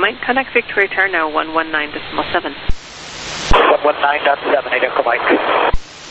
Mike. Contact Victoria Tower now 119.7. 119.7, Echo Mike.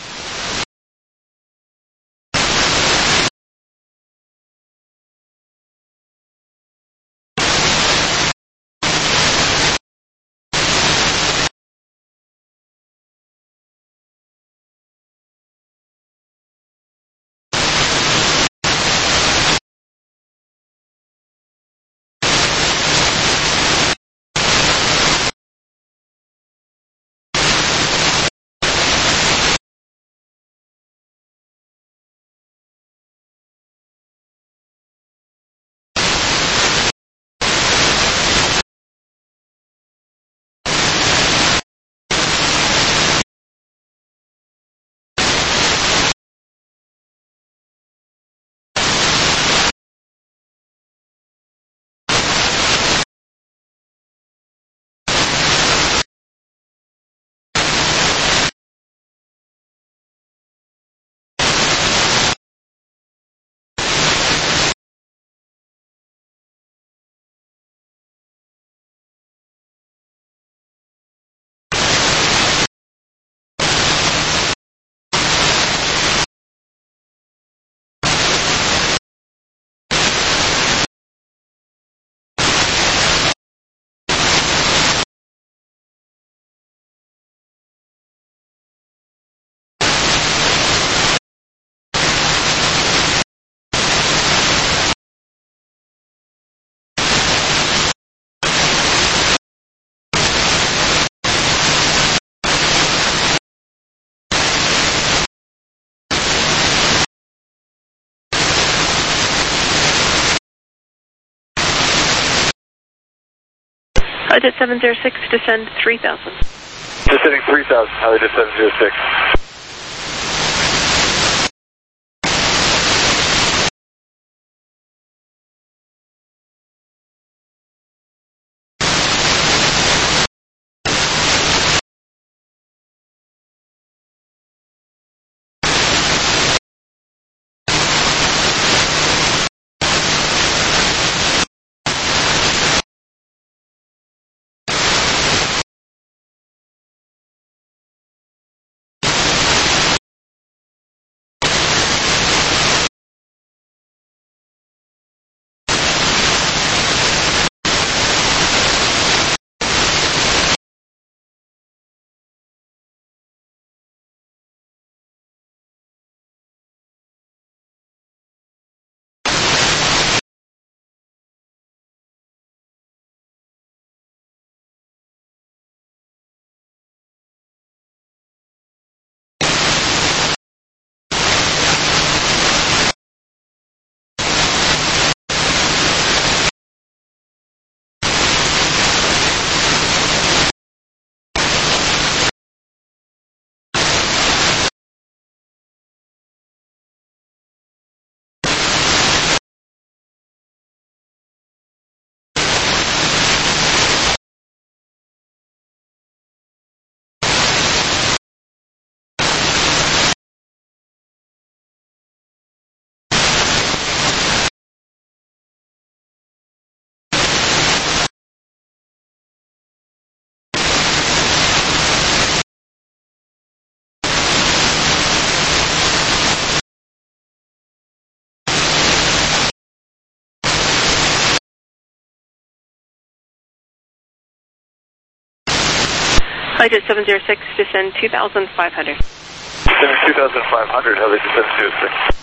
Jet 706, descend 3000. Descending 3000, Jet 706. Jet 706, descend 2500. Descending 2500, Jet 706.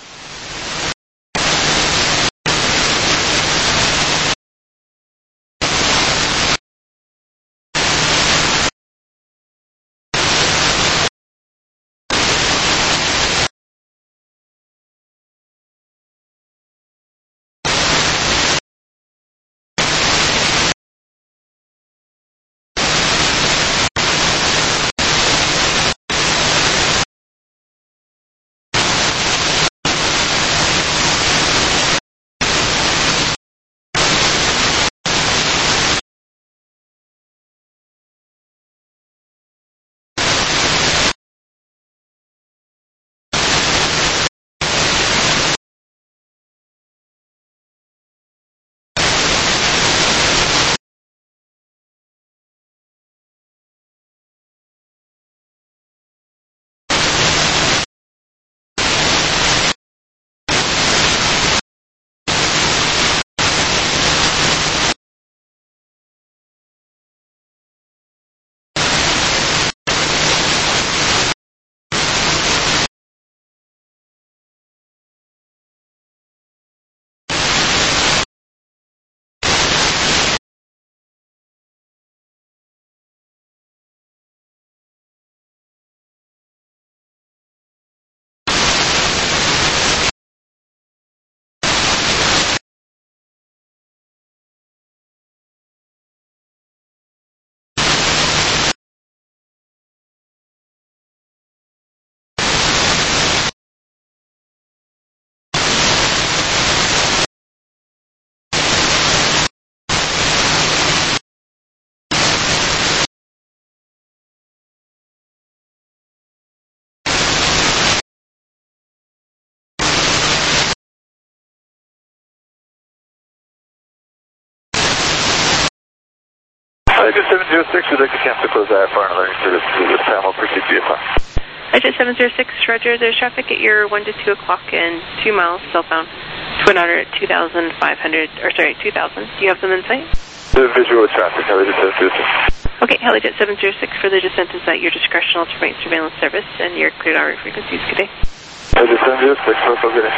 Jet 706, we'd like to cancel close IFR and alerting service to this time. We'll proceed to VFR. Jet 706, roger, there's traffic at your 1 to 2 o'clock and 2 miles southbound. Twin Otter at 2,000. Do you have them in sight? The visual traffic, Helijet 706. Okay, Helijet 706 for the descent is at your discretion. I'll terminate surveillance service and you're cleared on route frequencies. Good day. Helijet 706, so good day.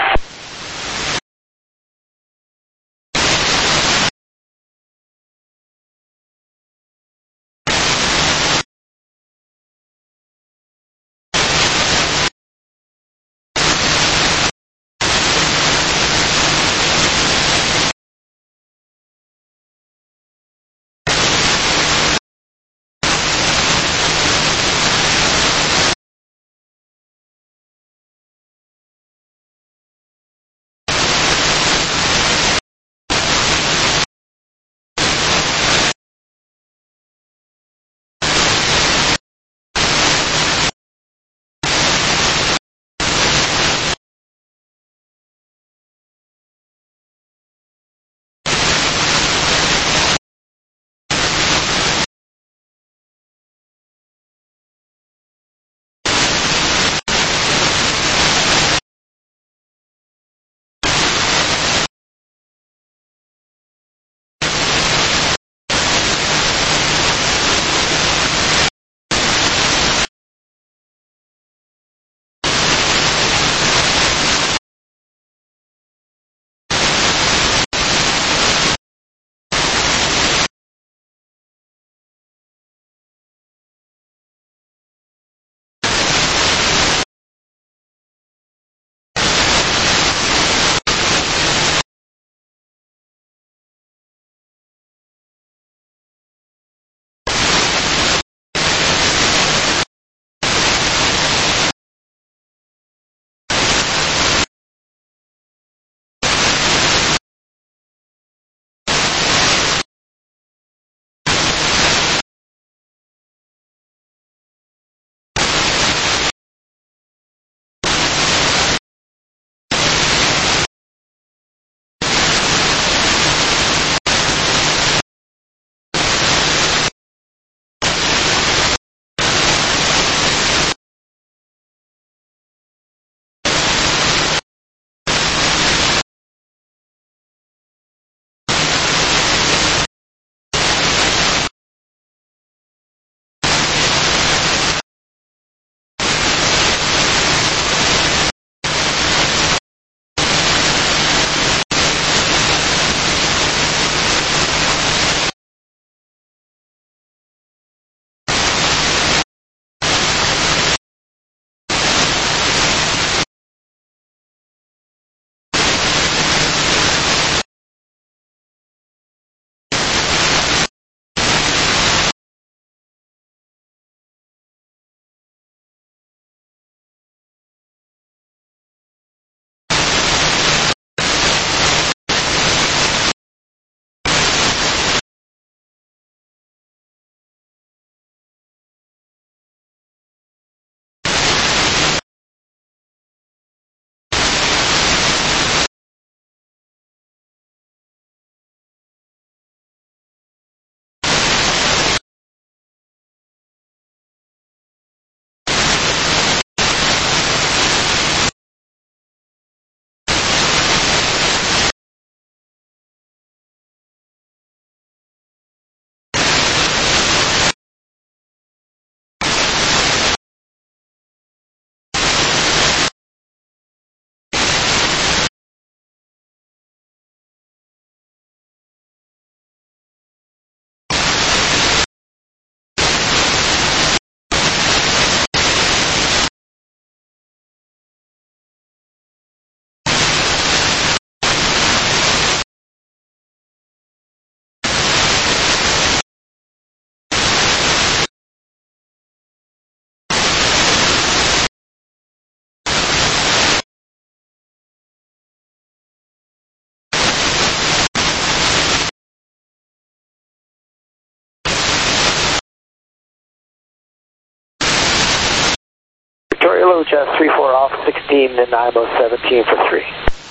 Hello, Jazz 34 off 16 and IMO 17 for 3.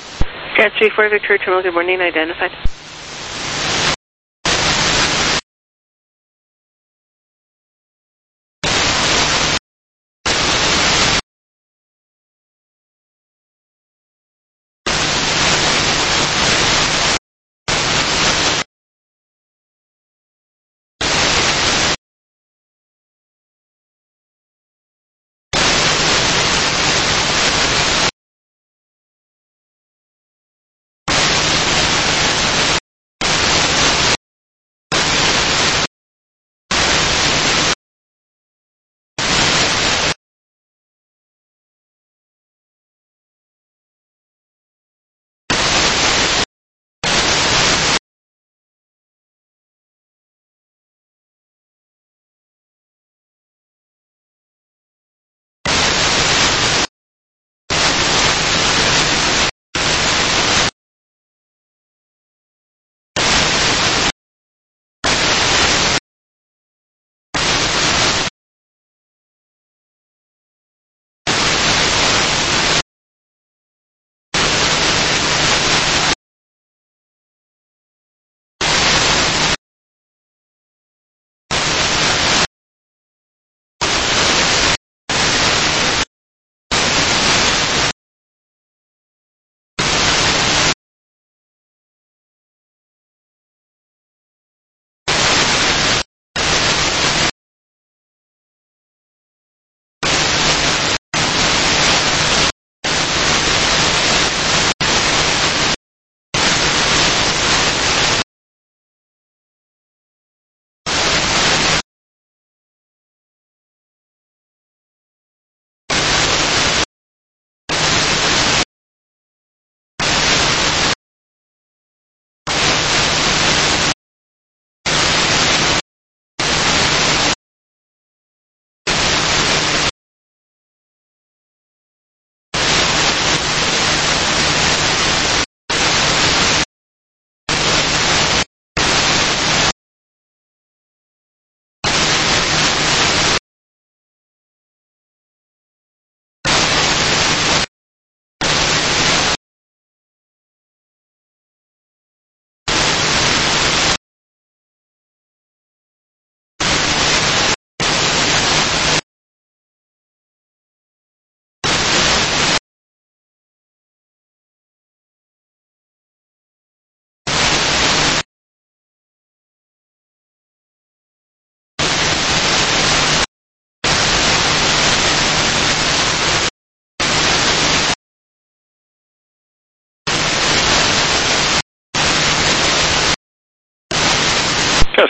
Jazz 34 Victoria Terminal, good morning, identified.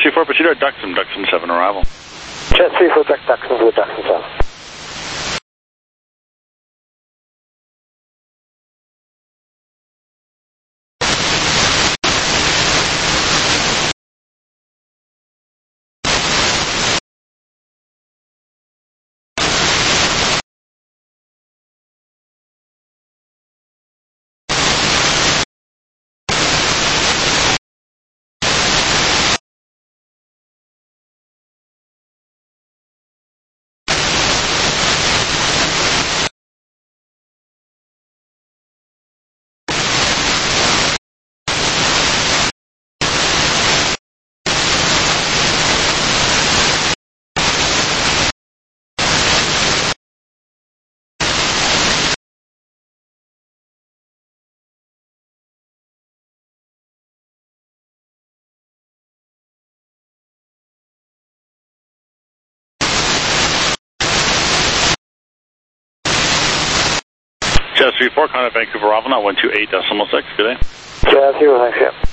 Jet 34, proceed to Duxton 7 arrival. Jet 34, Duxton to the Duxton 7. Jet 34, contact Vancouver Bravo, now 128.6. Good day. Jet 0, thanks, yeah.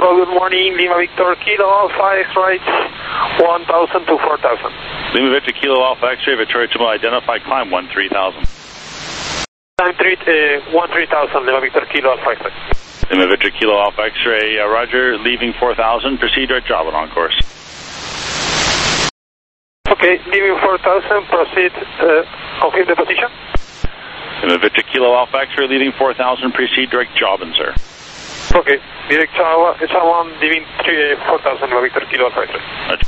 Hello, good morning. Lima Victor Kilo Alpha X-ray 1000 to 4000. Lima Victor Kilo Alpha X-ray, Victoria Chimo identified, climb 13,000. Time 13,000, Lima Victor Kilo Alpha X-ray. Lima Victor Kilo Alpha X-ray, Roger, leaving 4,000, proceed direct Java on course. Okay, leaving 4,000, proceed, confirm the position. Lima Victor Kilo Alpha X-ray, leaving 4,000, proceed direct Java, sir. Okay, direct Java, S1, leaving 4,000, Lima Victor Kilo Alpha X-ray. Roger.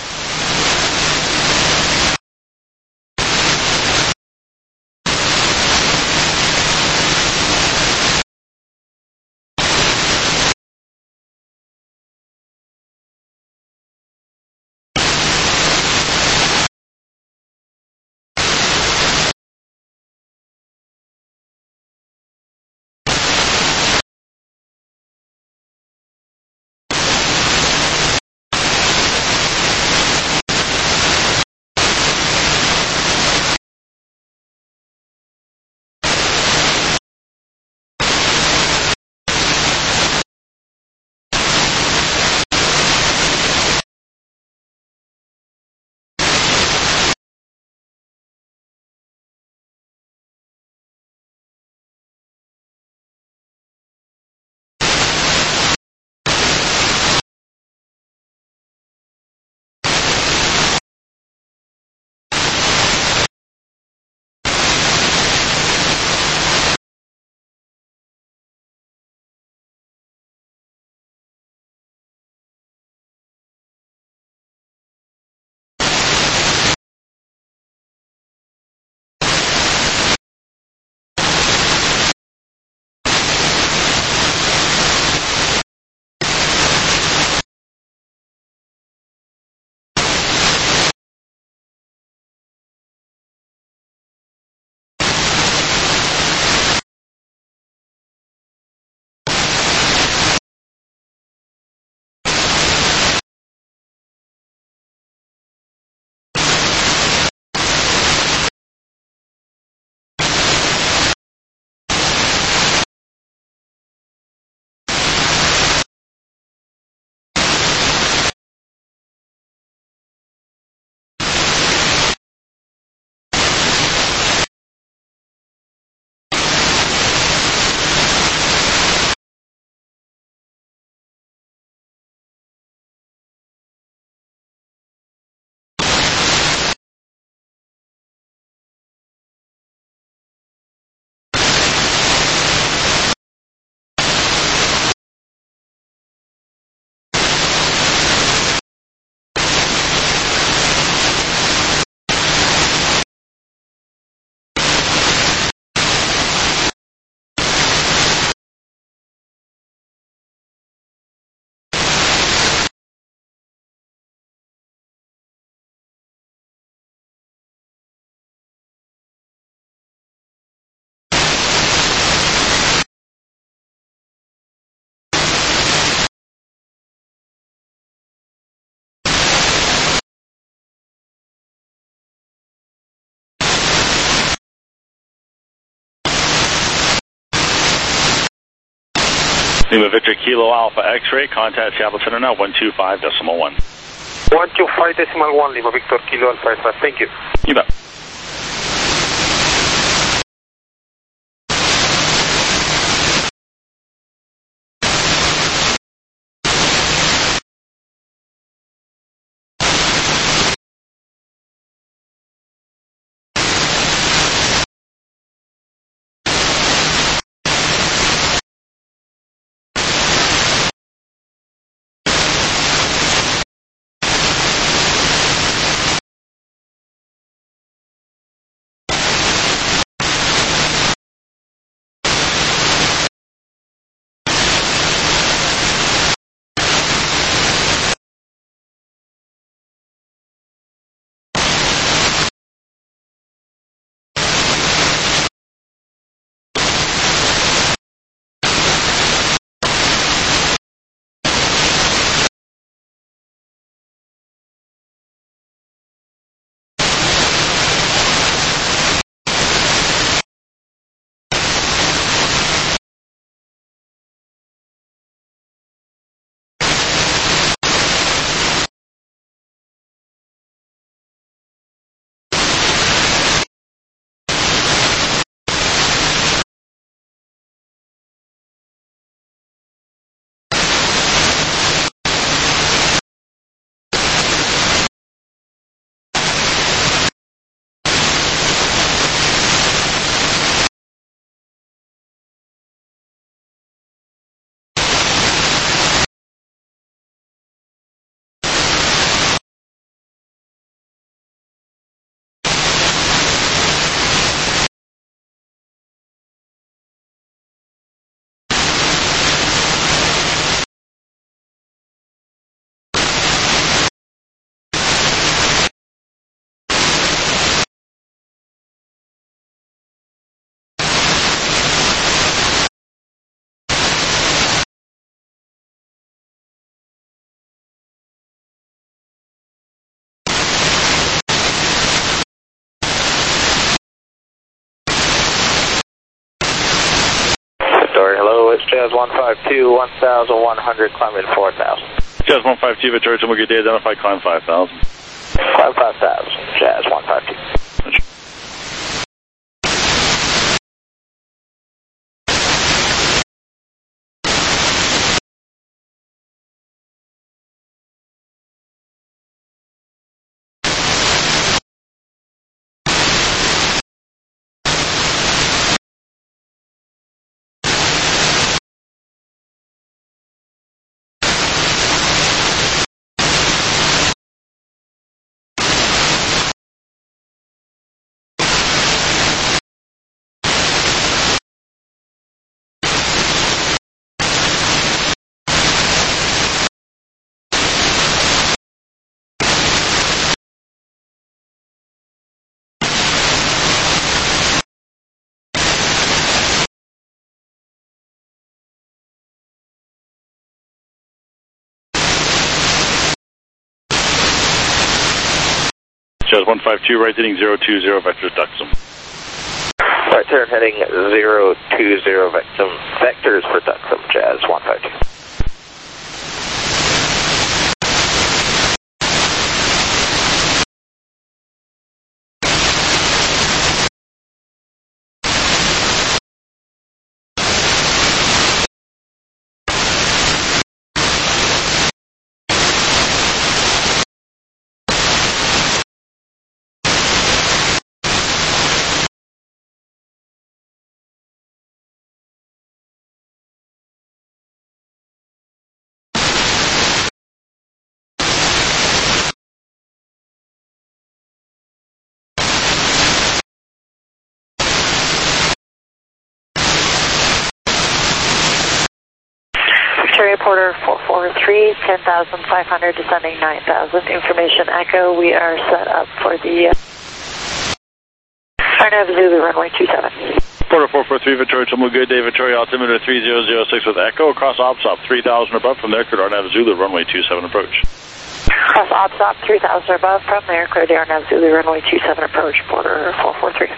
Lima Victor Kilo Alpha X-ray, contact Seattle Center now, 125.1. 125.1, Lima Victor Kilo Alpha X-ray. Thank you. You bet. Victoria. Hello, it's Jazz 152, 1,100, climbing 4,000. Jazz 152, Victoria, Jumbo, good day, identify climb 5,000. Climb 5,000, Jazz 152. Jazz 152, right heading 020, vectors Duxum. Right turn heading 020, vectors for Duxum, Jazz 152. Victoria Porter 443, 10,500, descending 9,000. Information Echo, we are set up for the Arnav Zulu runway 27. Porter 443, Victoria, Jumbo, good day, Victoria, altimeter 3006 with Echo, across OPSOP 3,000 above, from there, clear Arnav Zulu, runway 27 approach. Cross OPSOP 3,000 above, from there, clear the Arnav Zulu runway 27 approach, Porter 443.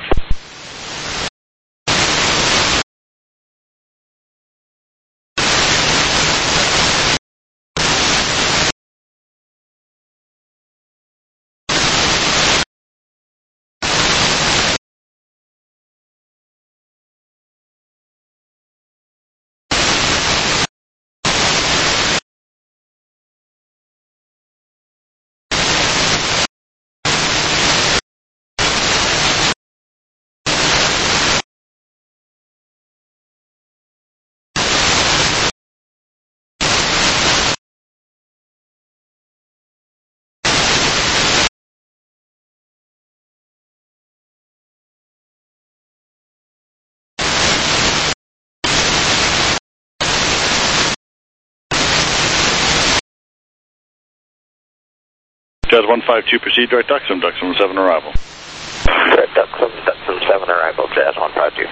Jazz 152, proceed direct Duxum, Duxum 7 arrival. Direct Duxum, Duxum 7 arrival, Jazz 152.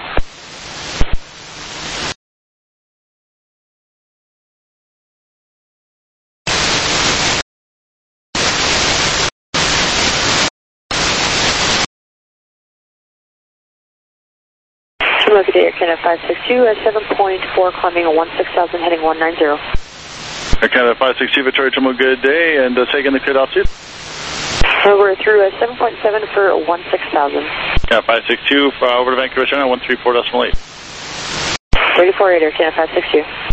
Look at Air Canada 562 at 7.4, climbing 16,000, heading 190. Air Canada 562, Victoria, Jumbo, good day, and taking the cleared altitude. So we're through at 7.7 for 16,000. Canada 562, over to Vancouver, China, 134.8. 34.8 Air Canada 562.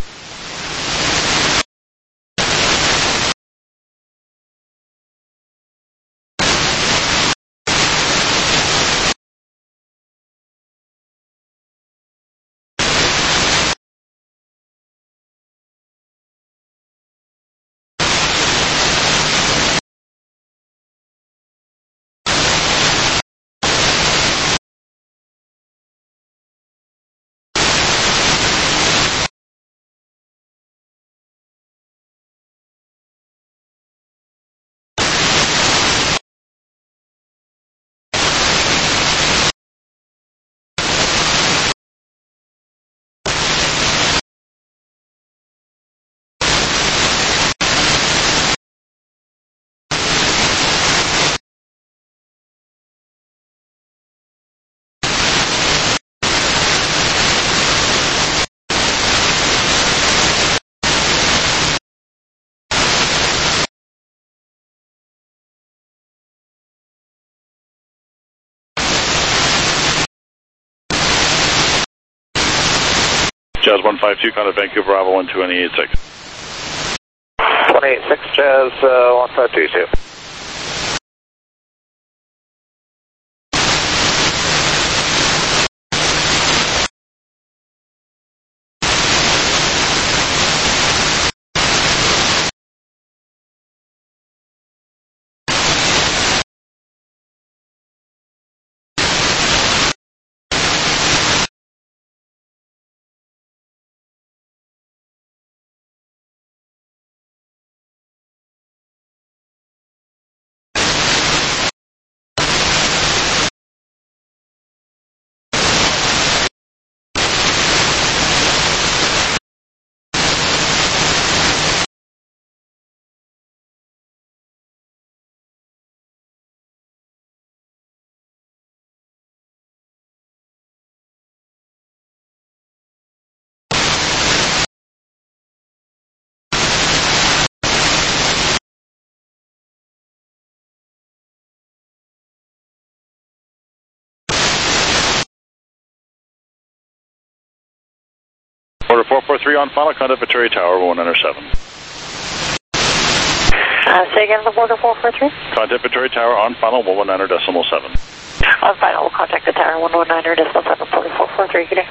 Jazz 152, contact Vancouver Bravo 128.6. 28.6, Jazz 1522. Order 443 on final, contact Victoria Tower 197. Say again, the border 443? Contact Victoria Tower on final 119.7. On final, we'll contact the tower 119.7, border 443, good day.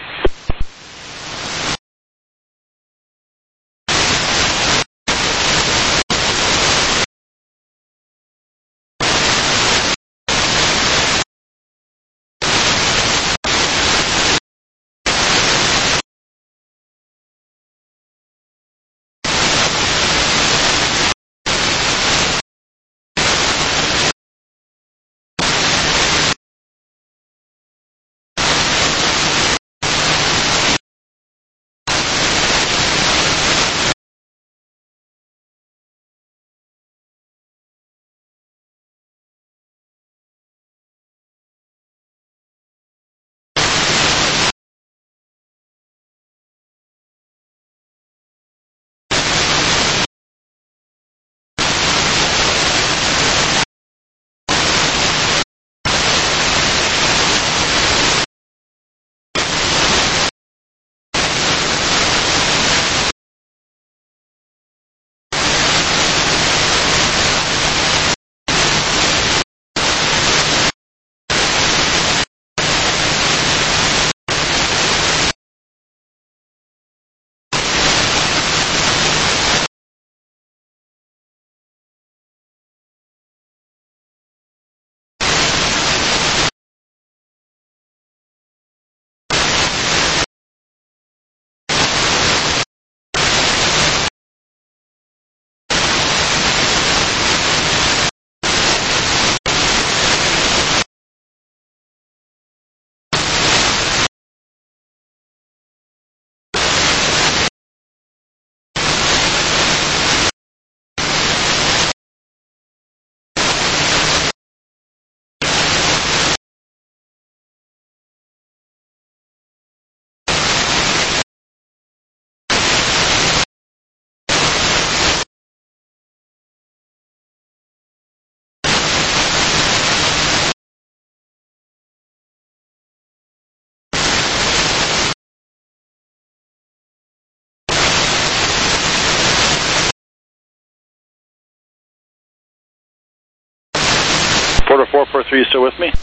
Porter 443, you still with me?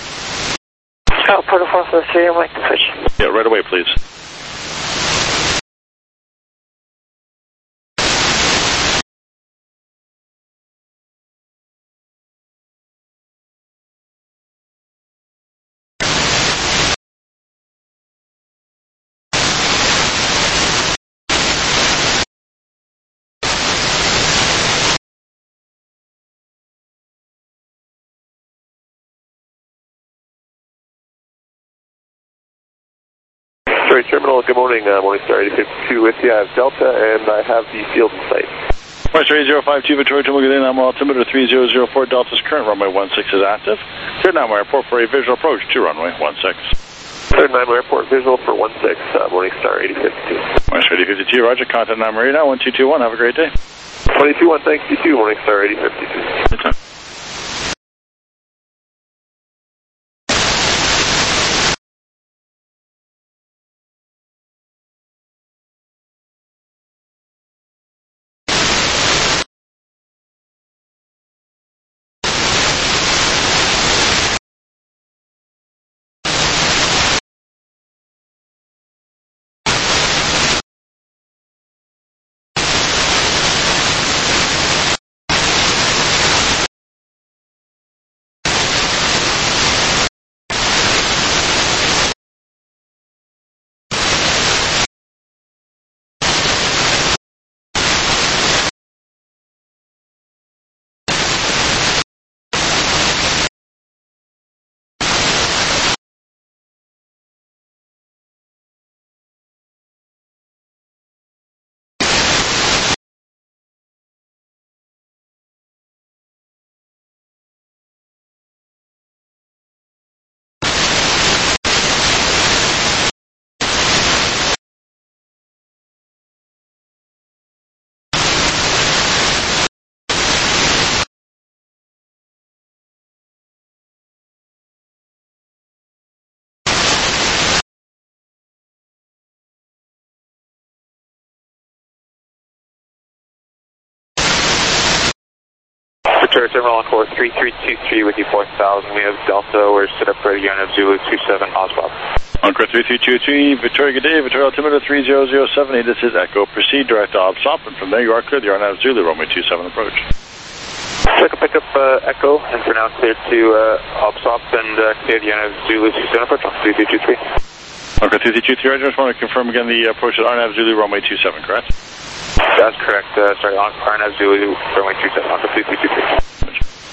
Oh, Porter 443, I'm waiting to switch. Yeah, right away, please. Detroit Terminal, good morning, Morningstar 8052 with you. I have Delta and I have the field in sight. Morningstar 8052 Victoria Terminal, good day, I'm altimeter 3004, Delta's current runway 16 is active. Cleared Nanaimo Airport for a visual approach to runway 16. Cleared Nanaimo Airport, visual for 16, Morningstar 8052. Morningstar 8052, roger, contact Nanaimo Marina 1221, have a great day. 22-1, thanks, you too, Morningstar 8052. Anytime. Victoria Terminal Encore 3323 with you 4000. We have Delta. We're set up for the unit of Zulu 27 Osbop. Encore 3323, Victoria, good day. Victoria altimeter 3007. This is Echo. Proceed direct to OBSOP, and from there you are clear. You are now Zulu runway 27 approach. Check a pickup Echo, and for now clear to OBSOP and clear the unit of Zulu 27 approach on 3323. Okay, 3323, I just want to confirm again the approach at RNAV Zulu runway 27, correct? That's correct. Sorry, on RNAV Zulu runway 27 on 3323.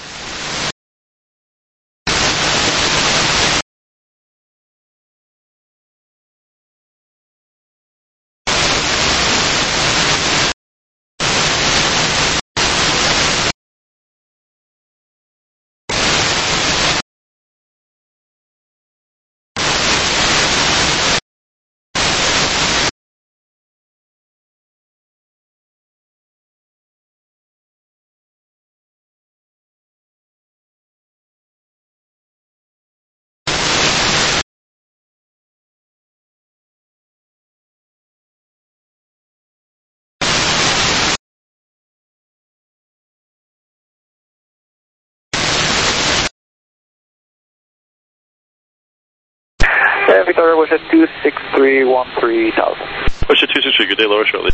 Victoria was at 26313,000. Push at 263, good day, lower shortly.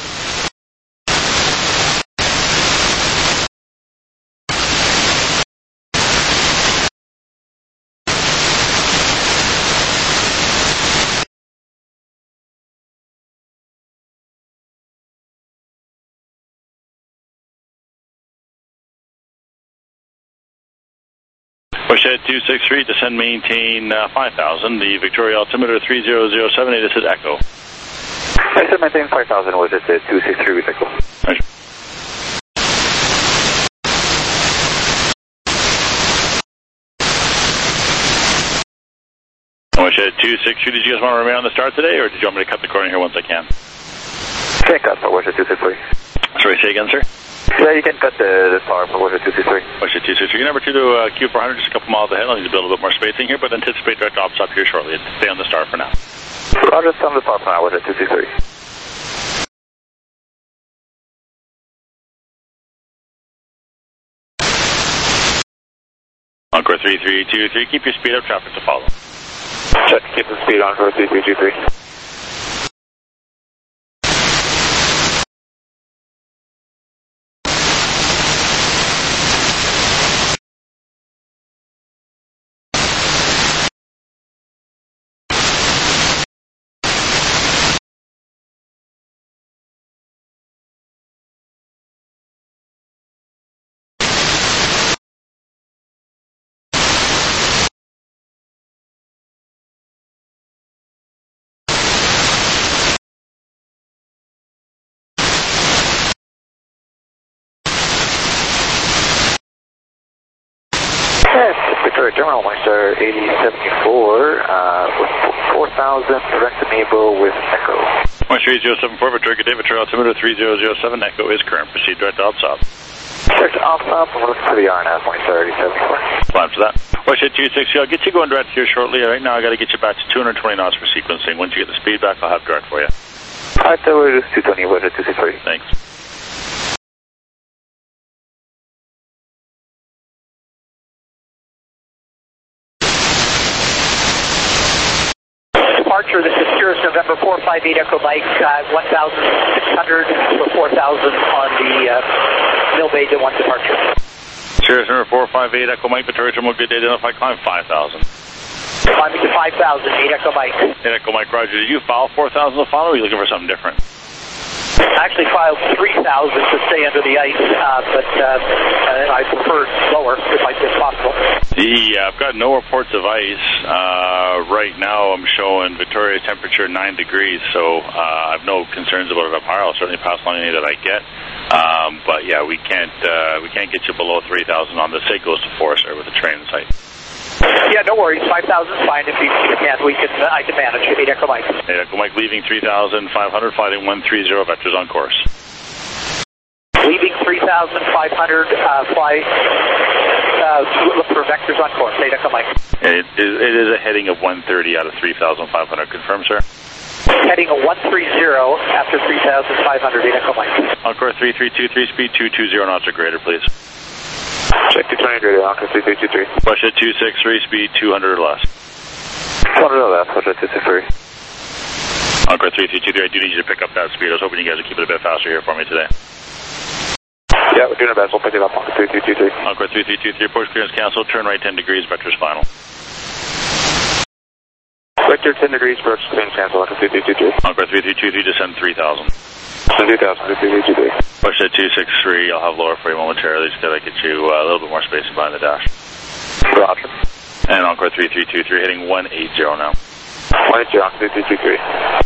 Push at 263, descend maintain 5000. The Victoria altimeter 3007, this is Echo. I said maintain 5000 was at 263 with Echo. Right. Push at 263, did you guys want to remain on the start today, or did you want me to cut the corner here once I can? Can't cut for Worcester 263. Sorry, say again, sir? Yeah, you can cut the power for Worcester 263. Worcester 263, number 2 to Q400, just a couple miles ahead. I'll need to build a bit more spacing here, but anticipate direct ops up here shortly. Stay on the star for now. Roger, on the power for now, Worcester 263. Encore 3323, keep your speed up, traffic to follow. Check, keep the speed on for 3323. Victoria Terminal, Meister 8074, with 4000, direct enable with Echo. Meister 8074, Victoria, good day, Victoria altimeter 3007, Echo is current. Proceed direct to OBSOP. Direct to OBSOP, and look for the RNAV, Meister 8074. Plan for that. Meister 260, I'll get you going direct here shortly. Right now I got to get you back to 220 knots for sequencing. Once you get the speed back, I'll have direct for you. Alright, so we're just 220, we're at 263. Thanks. Departure, this is Cirrus November 458 Echo Mike, 1,600 for 4,000 on the Mill Bay to 1 departure. Cirrus November 458 Echo Mike, Victoria Terminal, good day, identify climb 5,000. Climbing to 5,000, 8 Echo Mike. 8 Echo Mike, roger. Did you file 4,000 to follow, or are you looking for something different? I actually filed 3,000 to stay under the ice, but I prefer lower if possible. Yeah, I've got no reports of ice. Right now I'm showing Victoria temperature 9 degrees, so I have no concerns about it up higher. I'll certainly pass along any that I get. But yeah, we can't get you below 3,000 on this. Say it goes to Forrester with the train in sight. Yeah, no worries. 5,000 is fine. If you can't, I can manage. 8 Echo Mike. 8 Echo Mike leaving 3,500, flighting 130, vectors on course. Leaving 3,500, fly, look for vectors on course. 8 Echo Mike. It is a heading of 130 out of 3,500. Confirm, sir? Heading of 130 after 3,500, 8 Echo Mike. Encore 3323, speed 220 knots or greater, please. Check 220 radio, Encore 3323. Russia 263, speed 200 or less. 200 or less, Russia 263. Encore 3323, I do need you to pick up that speed. I was hoping you guys would keep it a bit faster here for me today. Yeah, we're doing our best. We'll pick it up, Encore 3323. Encore 3323, approach clearance canceled, turn right 10 degrees, vector's final. Vector 10 degrees, approach clearance canceled, Encore 3323. Encore 3323, descend 3000. 3000, 3323. Push at 263, I'll have lower for you momentarily, just gotta get you a little bit more space behind the dash. Roger. And Encore 3323, hitting 180 now. 180, Encore 3323.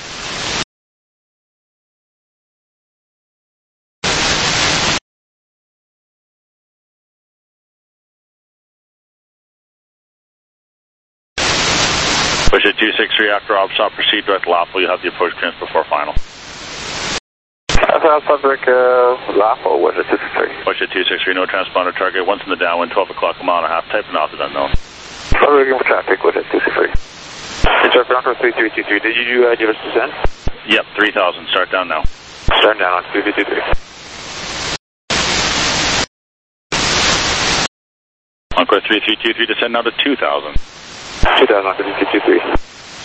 Push at 263, after OPSOP, proceed direct LAFO, you'll have the approach clearance before final. South Sudbury, LAFO, was it 263? Push at 263, no transponder target, once in the downwind, 12 o'clock, a mile and a half, type and off is unknown. Looking for traffic, was it 263? It's Encore 3323, did you give us descent? Yep, 3000, start down now. Start down on 3323. Encore 3323, descend now to 2000. 2000 on 3323.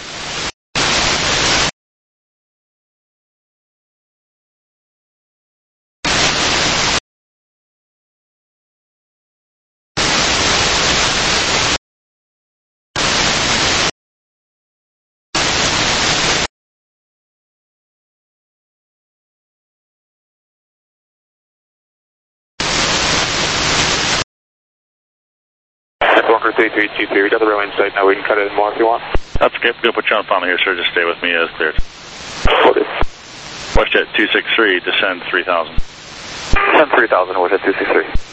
Encore 3323, we got the rail inside now, we can cut it in more if you want. That's okay, I'm going to put you on final here, sir, just stay with me as cleared. Okay. WestJet 263, descend 3000. Descend 3000, WestJet 263.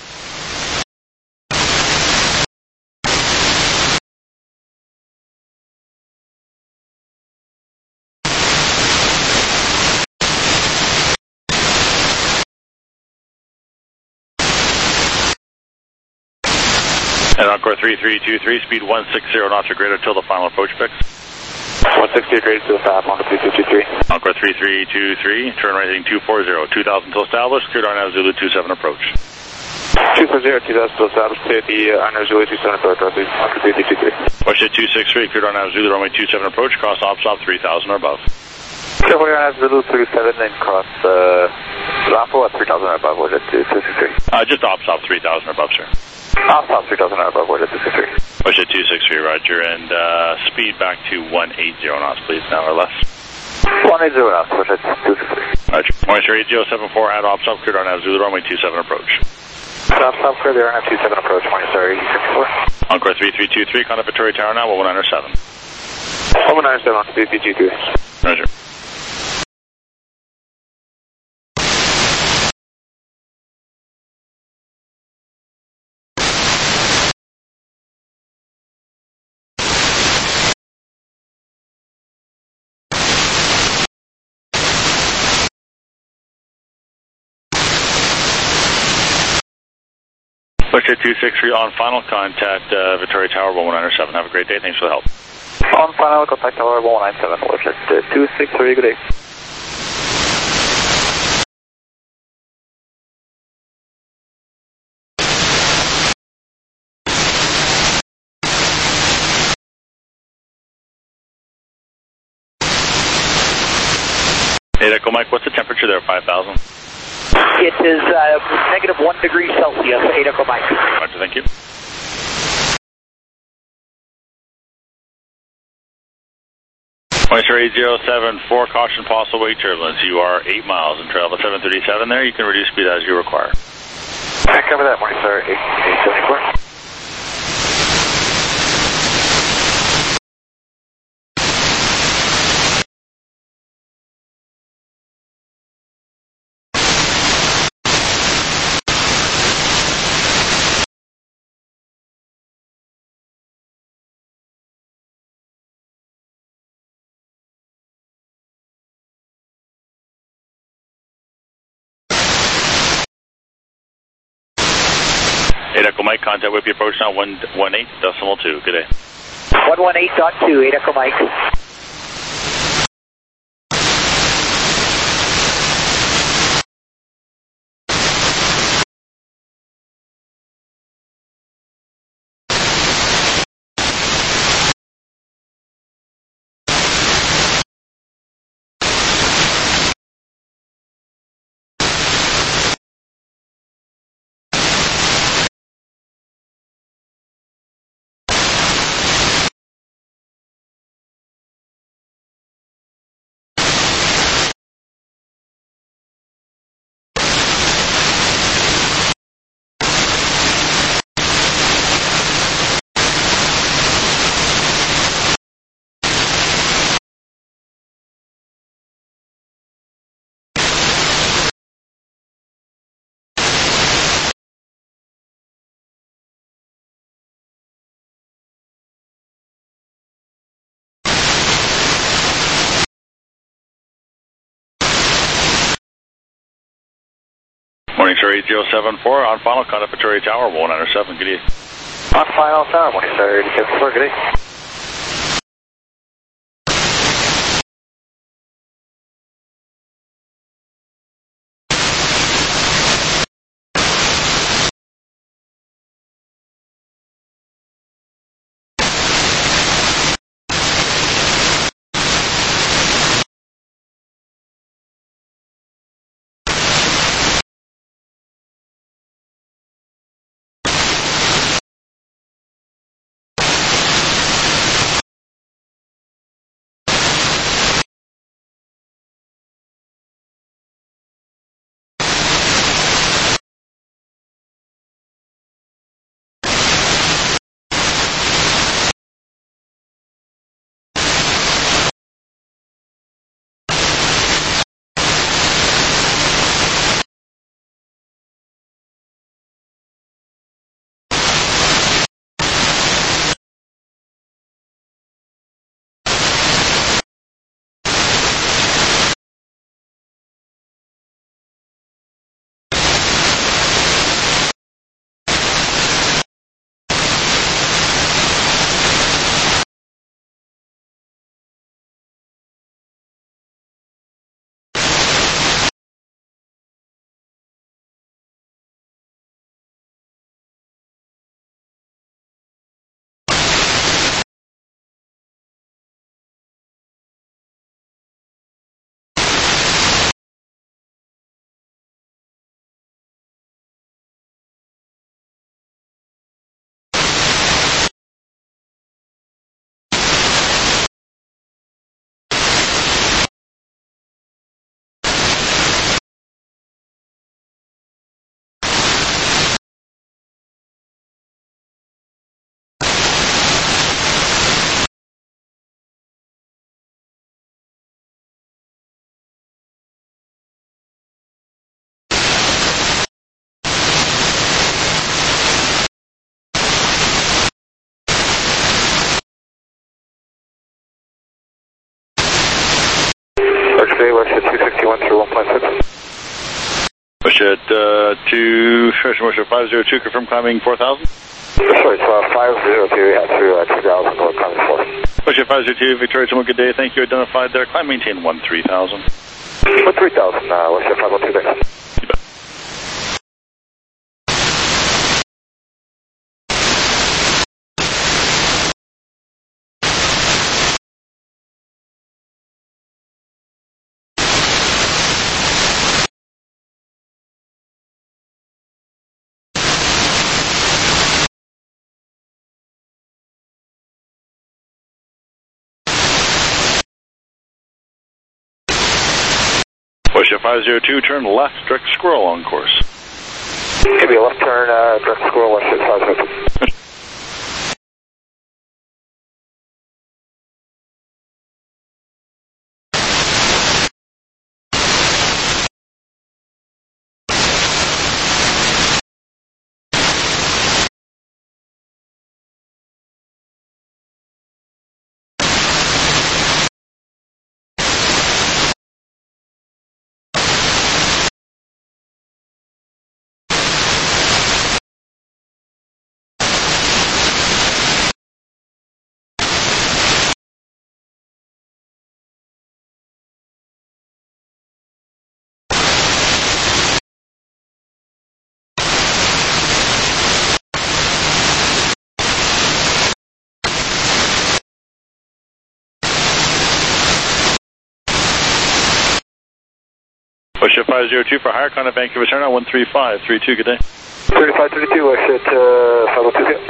And Encore 3323, speed 160 knots or greater till the final approach picks. 160 or greater to the fab, Encore 3323. Encore 3323, turn right heading 240, 2000 till established, cleared RNAV Zulu 27 approach. 240, 2000 till established, cleared the RNAV Zulu 27 approach, Encore 3323. WestJet 263, cleared RNAV Zulu runway 27 approach, cross OPSOP 3000 or above. Clear RNAV Zulu 37, then cross LAFO at 3000 or above, WestJet 263. Just OPSOP 3000 or above, sir. OPSOP 3000 or above, WestJet 263. WestJet 263, roger, and speed back to 180 knots, please, now or less. 180 knots, WestJet 263. Roger. Moisture 8074 at OPSOP, cleared RNAV Zulu runway 27 approach. OPSOP clear the RNAV 27 approach, Moisture 8074. Encore 3323, contact Victoria Tower now, 1197. 1197 on 3323. Roger. WestJet 263 on final contact Victoria Tower 1197. Have a great day. Thanks for the help. On final contact Tower 1197. WestJet 263. Good day. Hey, Echo Mike, what's the temperature there? 5,000. It is negative 1 degree Celsius, 8 Echo Mike. Roger, thank you. Moisture 8074, caution possible wake turbulence. You are 8 miles and travel 737 there. You can reduce speed as you require. I cover that, Moisture 874. Echo Mike, contact Whippy approach now 118.2. Good day. 118.2, 8 Echo Mike. Morning, sir. 8074 on final contact Victoria Tower, 197. Good day. On final tower, morning, sir. 8074, good day. Today, Westjet 261 through 1.6. Westjet 502, confirm climbing 4,000. Sorry, it's 502, yeah, through 2,000, or climbing 4. Westjet 502, Victoria, good day. Thank you. Identified there. Climb maintain 13,000. 13,000, Westjet 502, thanks. You bet. Westjet 502, turn left, direct squirrel on course. Give me a left turn, direct squirrel, Westjet 502. Westjet 502 for higher contact Vancouver turnout 13532. Good day. 3532, Westjet 502.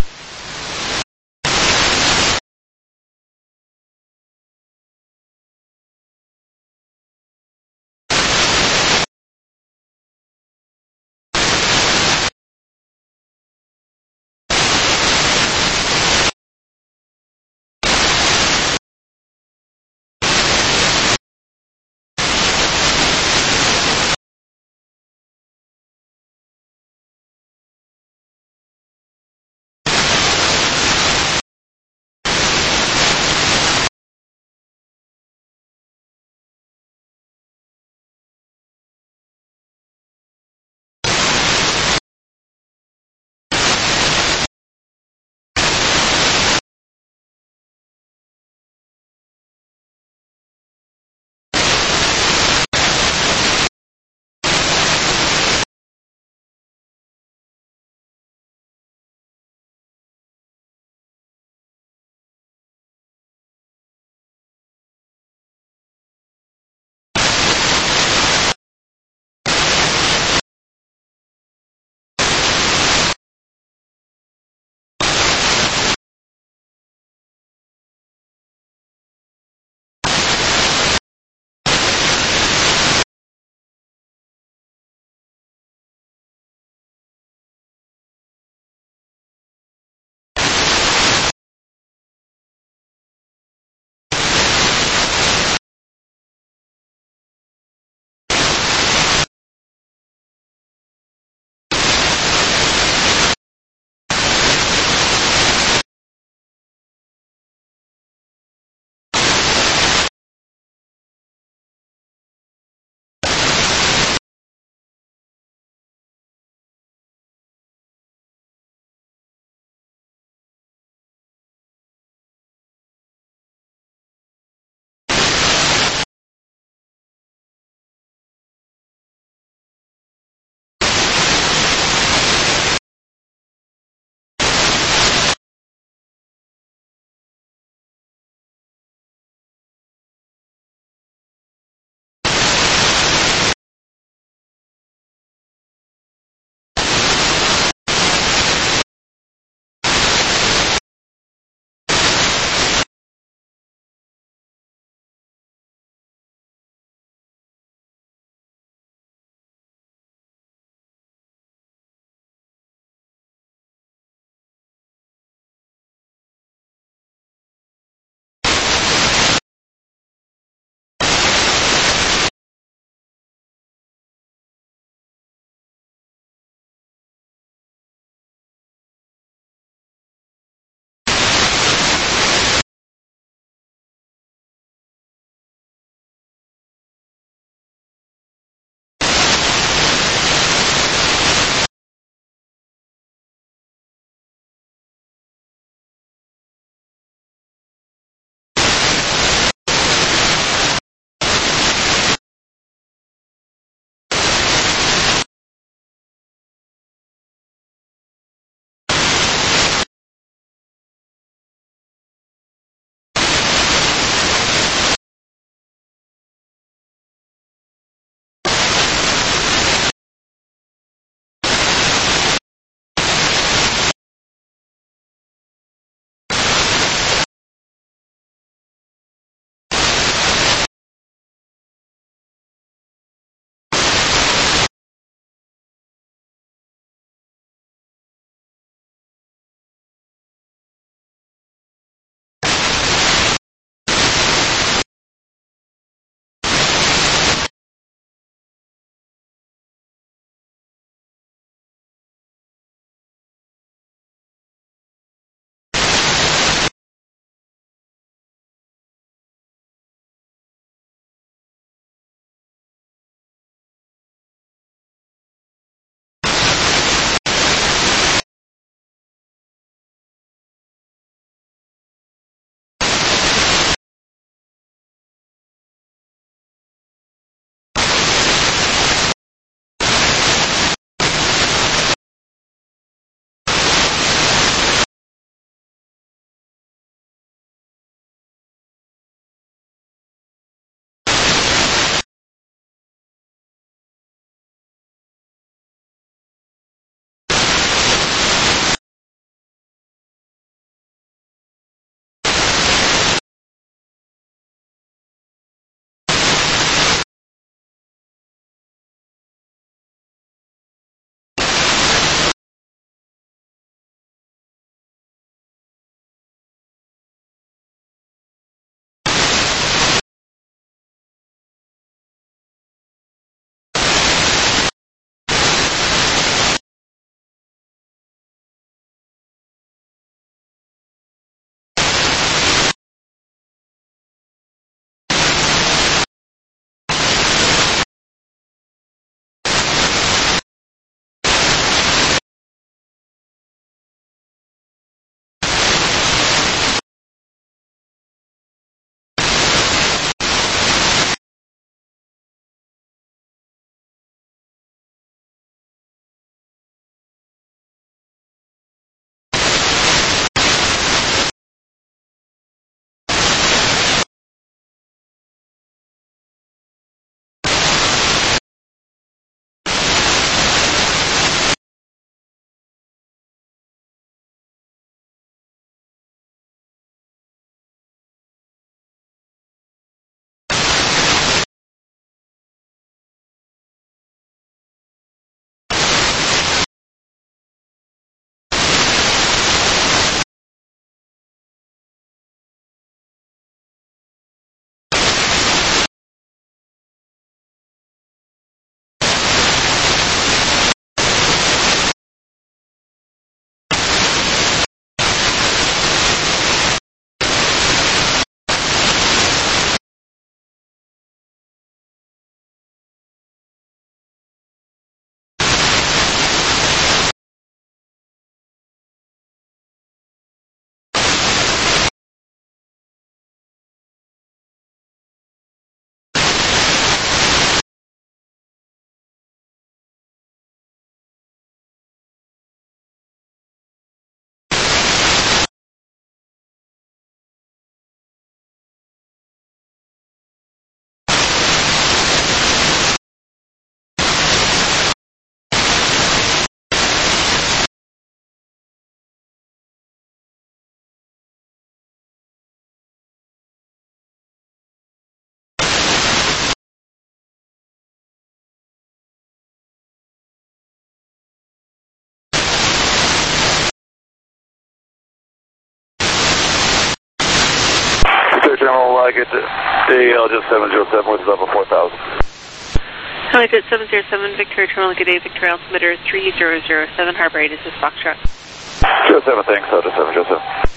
Get DL just 707 with level 4000. Honeypit 707, Victoria Terminal, good day, Victoria altimeter 3007, Harbor 8, this is Foxtrot. 07, thanks, 707.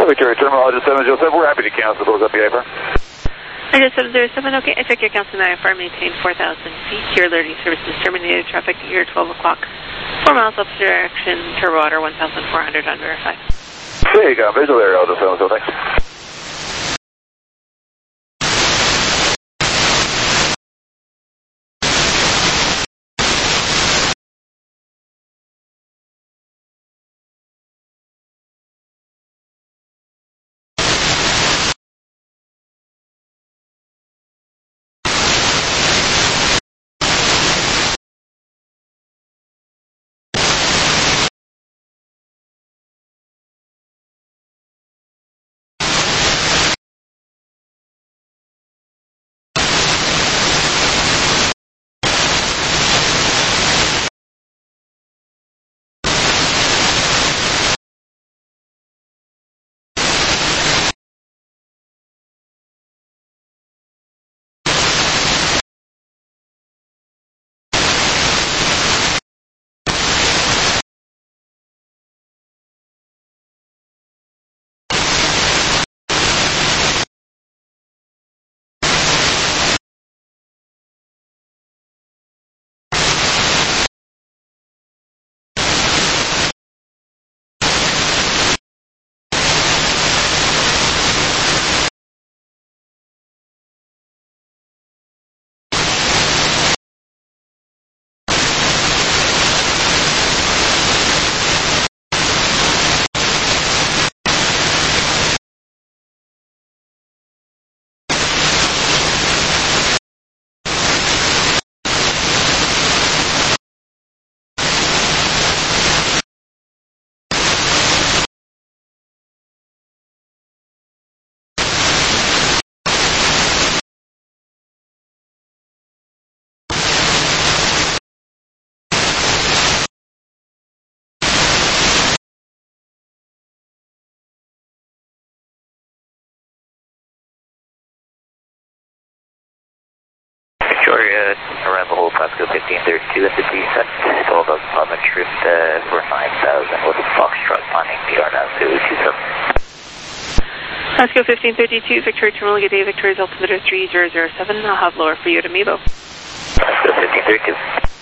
Victoria Terminal, Audit 707, we're happy to cancel those up the IFR. Audit 707, okay, I check your counts in the IFR, maintain 4,000 feet. Your alerting services terminated. Traffic here 12 o'clock. 4 miles up direction, turbo water 1,400 unverified. There you go, visual area, Audit 707, thanks. Victoria, around the whole Pasco 1532 at the descent, 12 of Plymouth Drift for 9,000 with a Foxtrot landing PR now 227. Pasco 1532, Victoria Terminal, good day, Victoria's altimeter 3007, I'll have lower for you at Amiibo. Pasco 1532.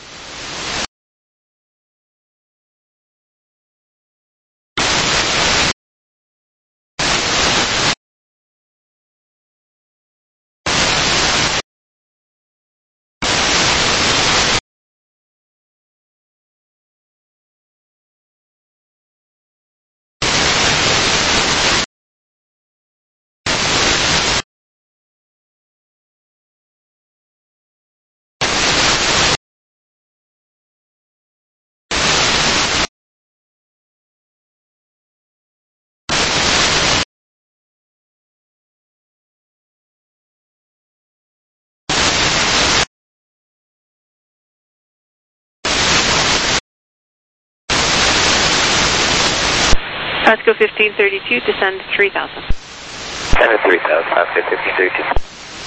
Pasco 1532, descend 3,000. Descend 3,000, Pasco 1532.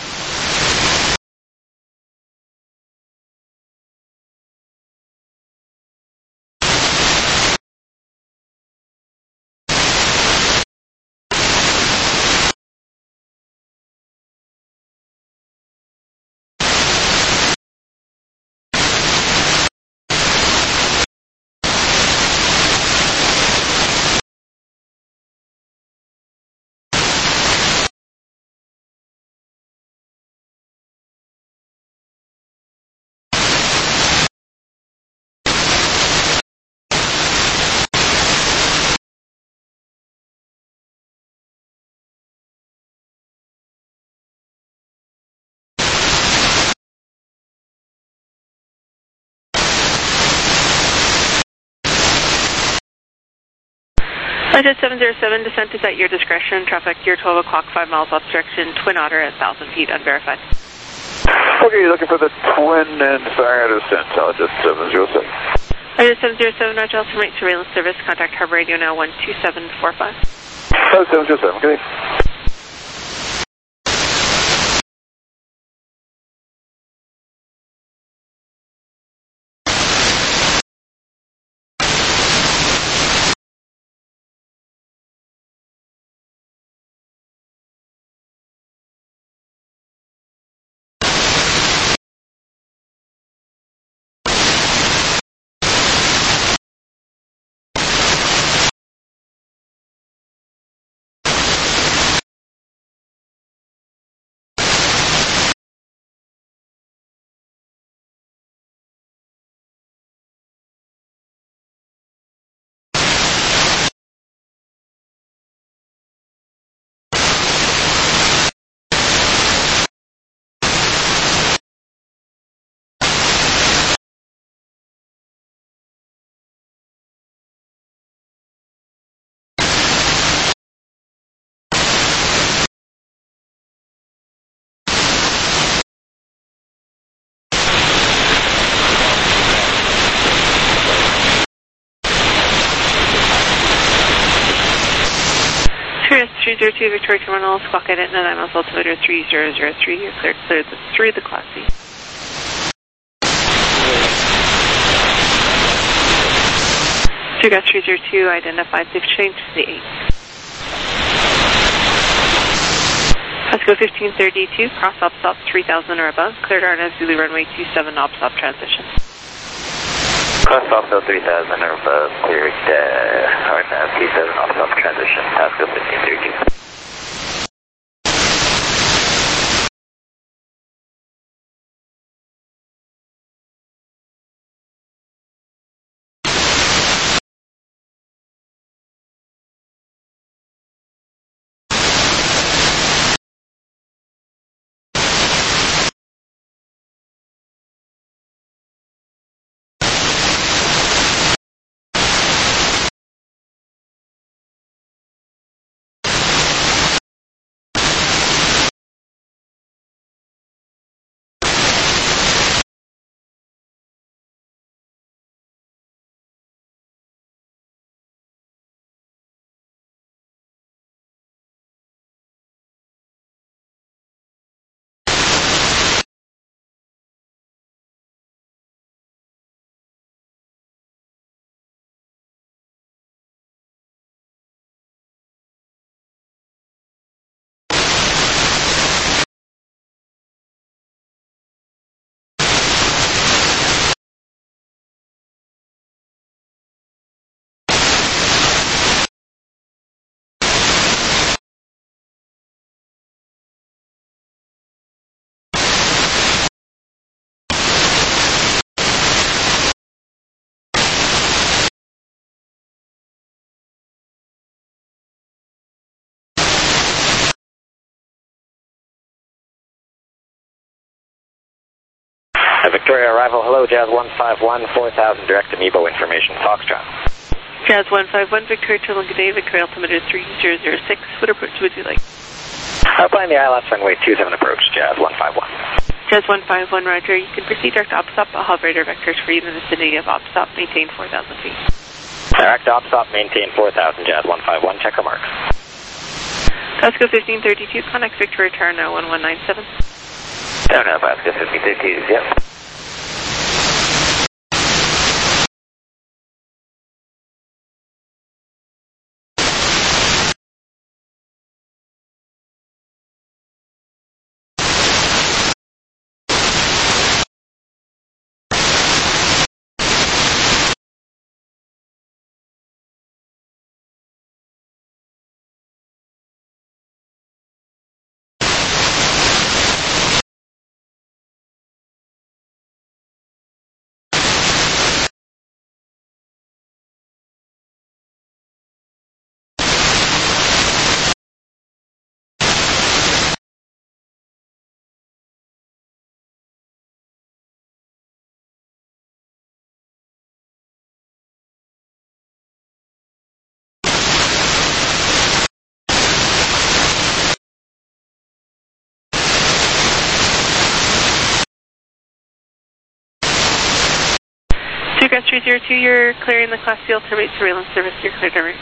Flight 707, descent is at your discretion. Traffic here 12 o'clock, 5 miles up direction, Twin Otter at 1,000 feet, unverified. Okay, you're looking for the Twin and fire descent, Audit 707. Audit 707, Roger, ultimate surveillance service. Contact Harbor Radio now 12745. 707, okay. Cirrus 302 Victoria Terminal, squawk edit 9 miles altimeter 3003. You're cleared through the Class C. Cirrus 302 identified 6 change to the 8. Pasco 1532, cross OPSOP 3000 or above, cleared RNAV Zulu runway 27 OPSOP transition. Cross OPSOP 3000 or above, cleared RNAV 27 OPSOP transition, Pasco 1532. Victoria arrival, hello, Jazz 151, 4000, direct Amiibo information, Foxtrot. Jazz 151, Victoria Terminal, good day, Victoria altimeter 3006, what approach would you like? Applying the ILS runway 27 approach, Jazz 151. Jazz 151, roger, you can proceed direct OPSOP, I'll have radar vectors for you in the vicinity of OPSOP, maintain 4,000 feet. Direct OPSOP, maintain 4,000, Jazz 151, checker marks. Pasco 1532, connect Victoria Tower now 1197. No, Pasco 1532, yep. Seagrass 302, you're clearing the Class C alternate surveillance service, you're cleared over.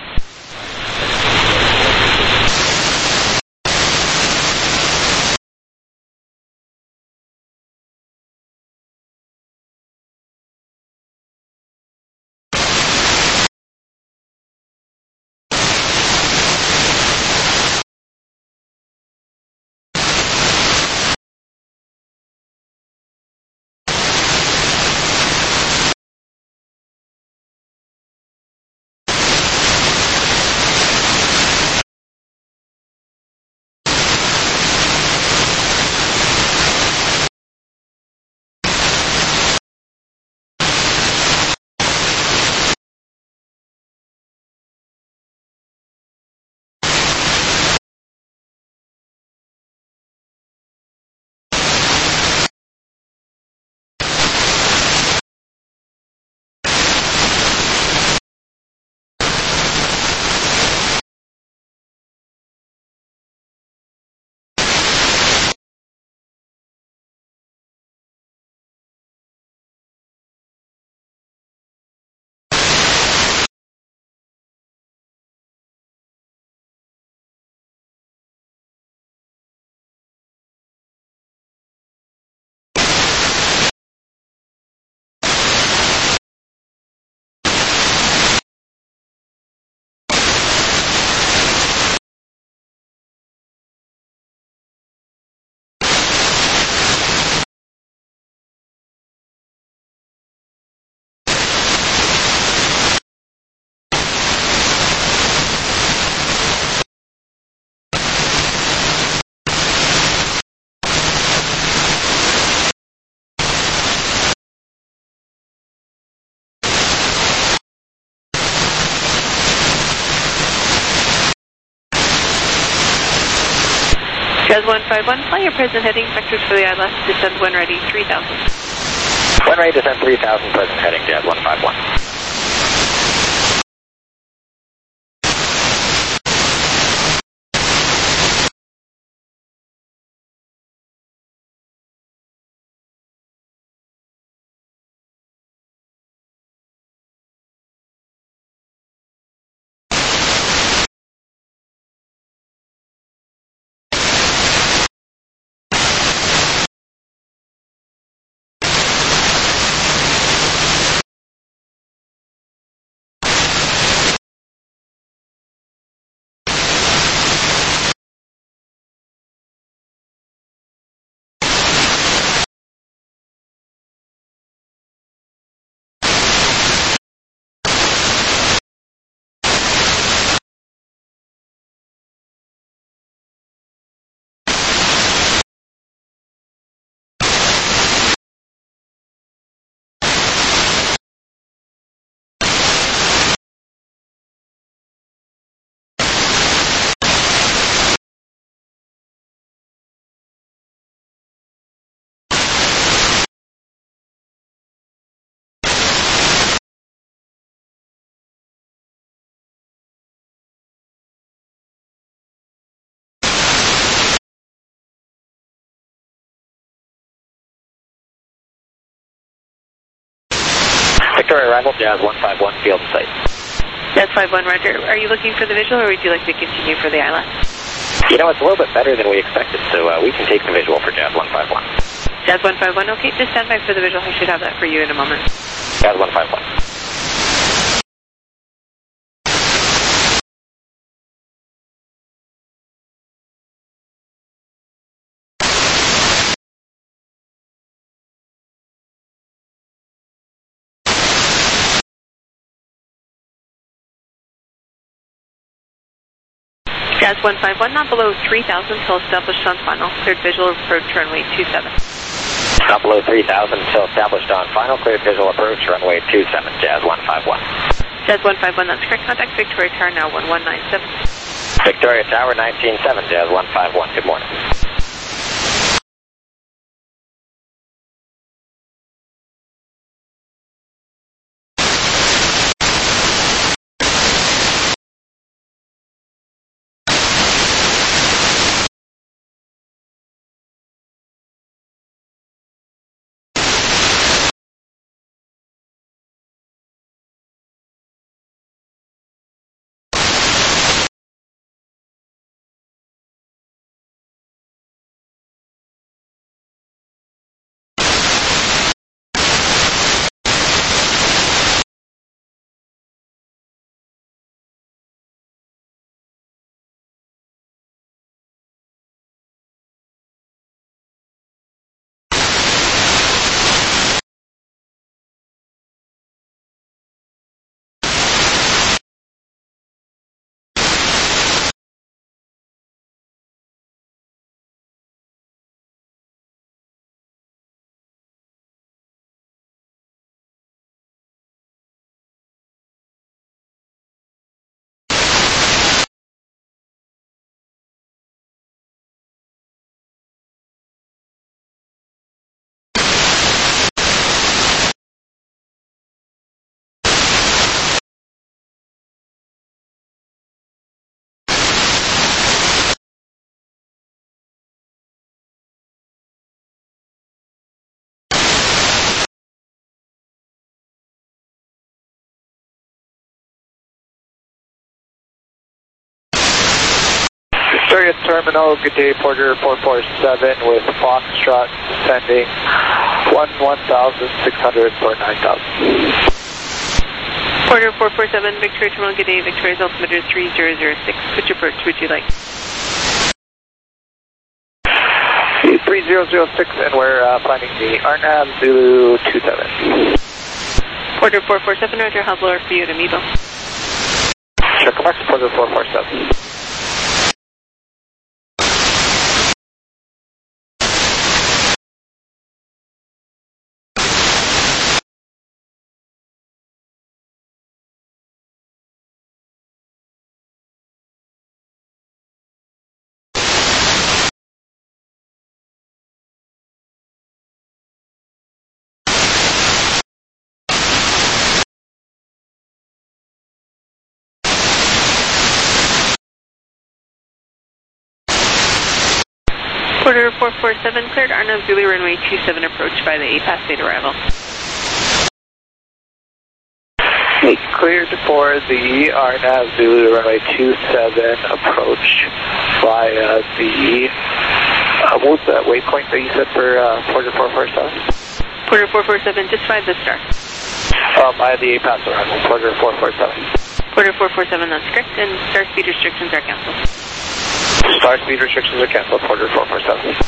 Jazz 151, fly your present heading, vectors for the ILS, descend when ready, 3000. When ready, descend 3000, present heading, Jazz 151. Victoria arrival, Jazz 151, field in sight. Jazz 51, roger. Are you looking for the visual, or would you like to continue for the ILS? You know, it's a little bit better than we expected, so we can take the visual for Jazz 151. Jazz 151, okay, just stand by for the visual. I should have that for you in a moment. Jazz 151. Jazz 151, not below 3000 until established on final. Cleared visual approach runway 27. Not below 3000 until established on final. Cleared visual approach runway 27, Jazz 151. Jazz 151, that's correct. Contact Victoria Tower now 1197. Victoria Tower 197, Jazz 151. Good morning. Victoria Terminal, good day, Porter 447 with Foxtrot descending 11,600 for 9,000. Porter 447, Victoria Terminal, good day. Victoria's altimeter 3006. Which approach would you like? 3006, and we're finding the RNAV Zulu 27. Porter 447, roger. How's lower for you to Amiibo? Check marks, Porter 447. Porter 447, cleared Arnav Zulu runway 27 approach by the 8 past 8 arrival. Cleared for the Arnav Zulu runway 27 approach via the, what was that waypoint that you said for Porter 447? Porter 447, just 5 the star. Via the 8 past arrival, Porter 447. Porter 447, that's correct, and star speed restrictions are canceled. Star speed restrictions are canceled, Porter 447.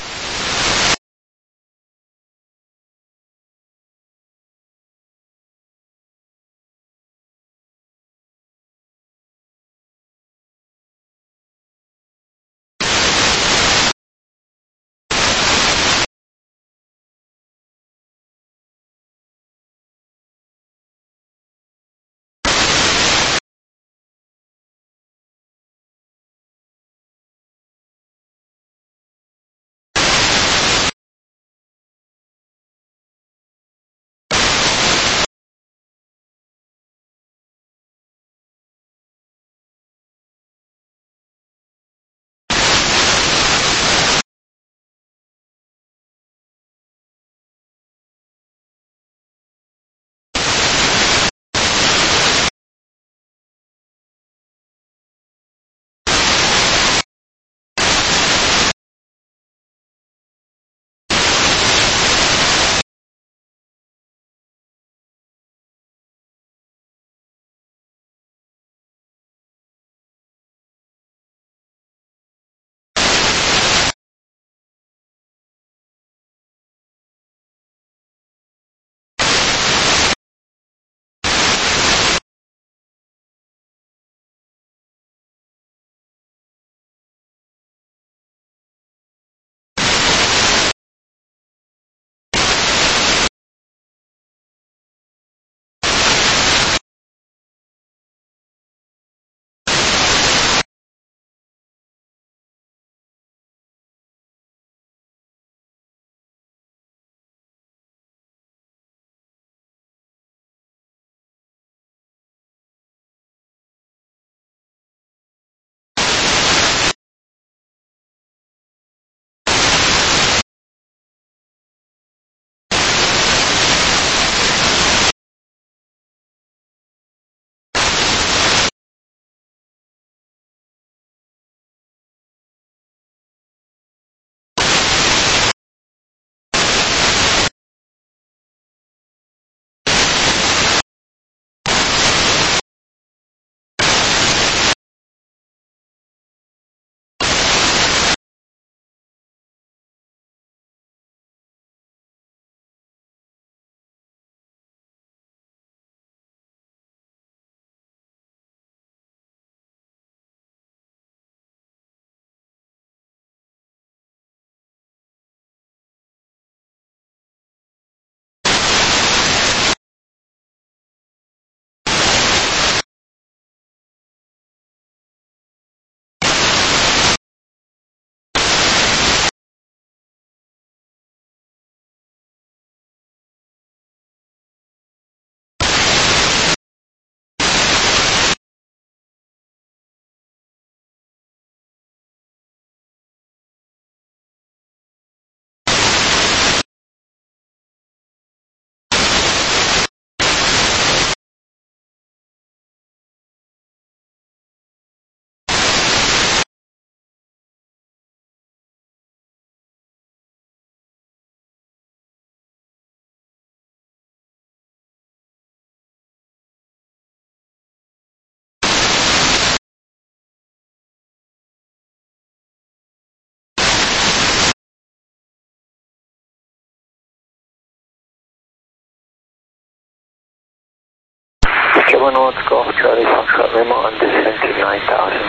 Illinois Golf Charlie Foxtrot Lima on descent to 9,000.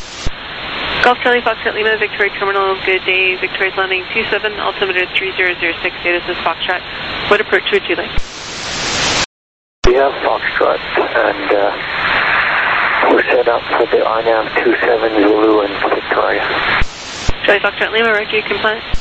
Golf Charlie Foxtrot Lima, Victoria Terminal, good day. Victoria's landing 27, altimeter 3006, status is Foxtrot. What approach would you like? We have Foxtrot, and we're set up for the Arnav 27 Zulu in Victoria. Charlie Foxtrot Lima, Roger, compliant.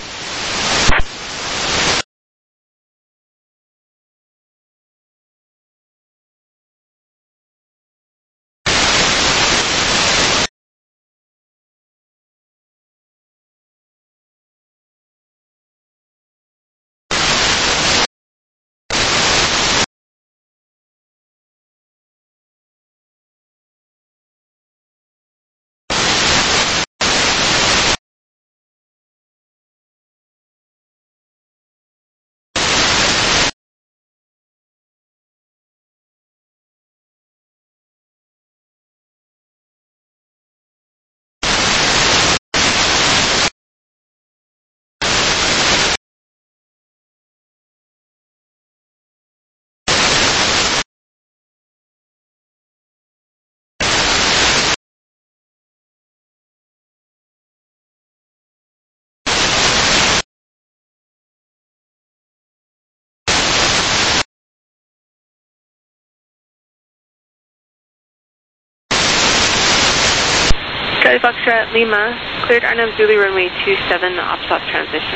Charlie Foxtrot Lima, cleared RNAV Zulu runway 27, OPSOP transition.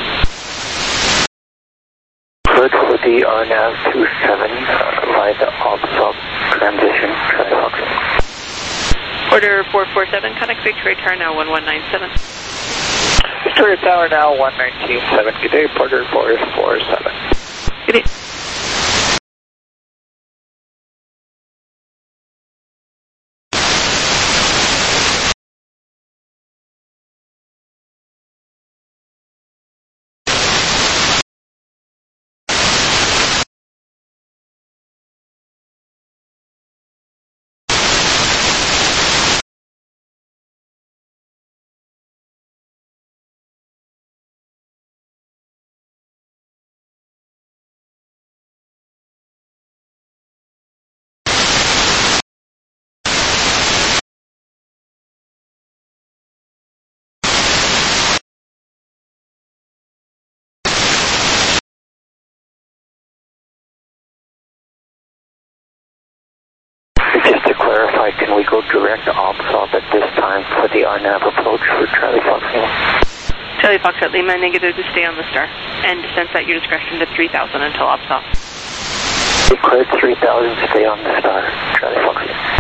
Good for the RNAV 27, via the OPSOP transition, Charlie Foxtrot. Order 447, contact Victoria Tower now 1197. Victoria Tower now 1197, good day, Porter 447. Good day. Just to clarify, can we go direct to OPSOP at this time for the RNAV approach for Charlie Foxtrot? Charlie Foxtrot Lima, negative to stay on the star. And descent at your discretion to 3000 until OPSOP. Cleared 3000, stay on the star, Charlie Foxtrot.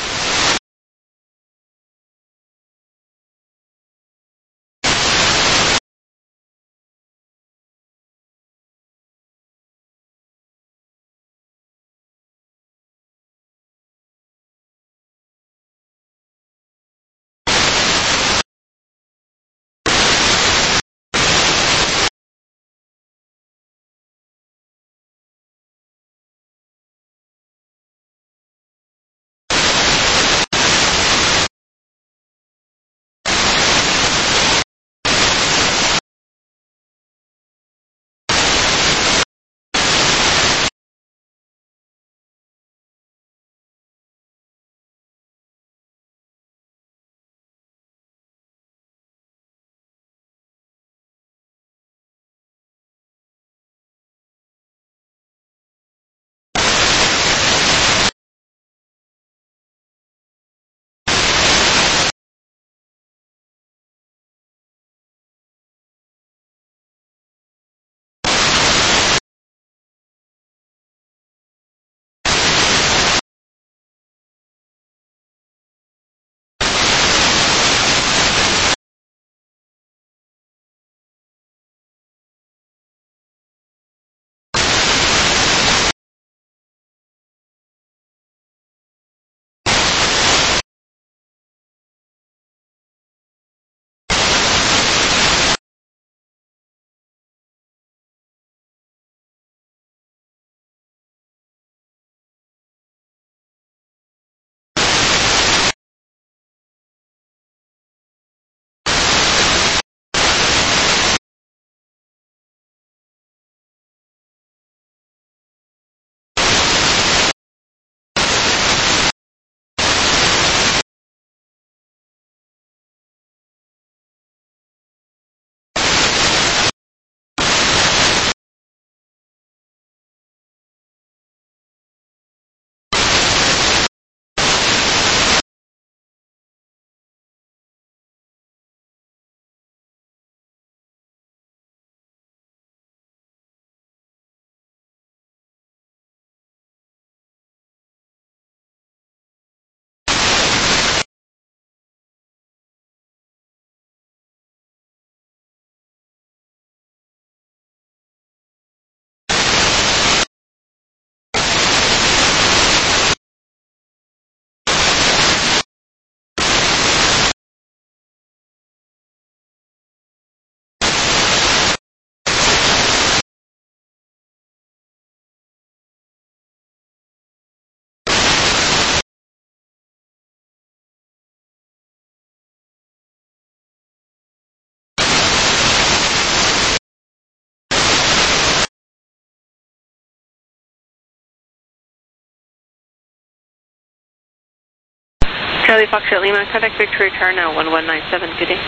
Charlie Foxtrot Lima, contact Victoria Tower now 1197. Good day.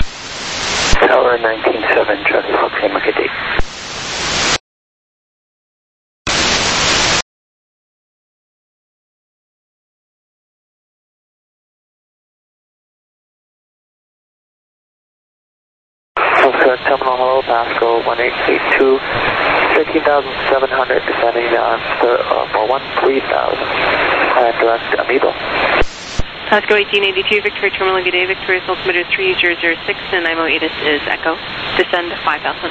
Tower 197, Charlie Fox Lima, good day. Pascal 1882, 13,700 descending on for 13,000. And direct Amibo. Pasco 1882, Victoria Terminal, good day. Victoria's altimeter 3006 and IMO ATIS is Echo. Descend 5,000.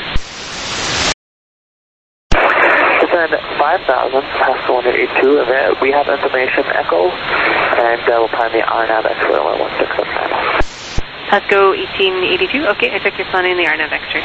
Descend 5,000, Pascal 1882. We have information Echo, and we'll plan the RNAV X-ray 11679. Pasco 1882, okay, I took your planning the RNAV X-ray.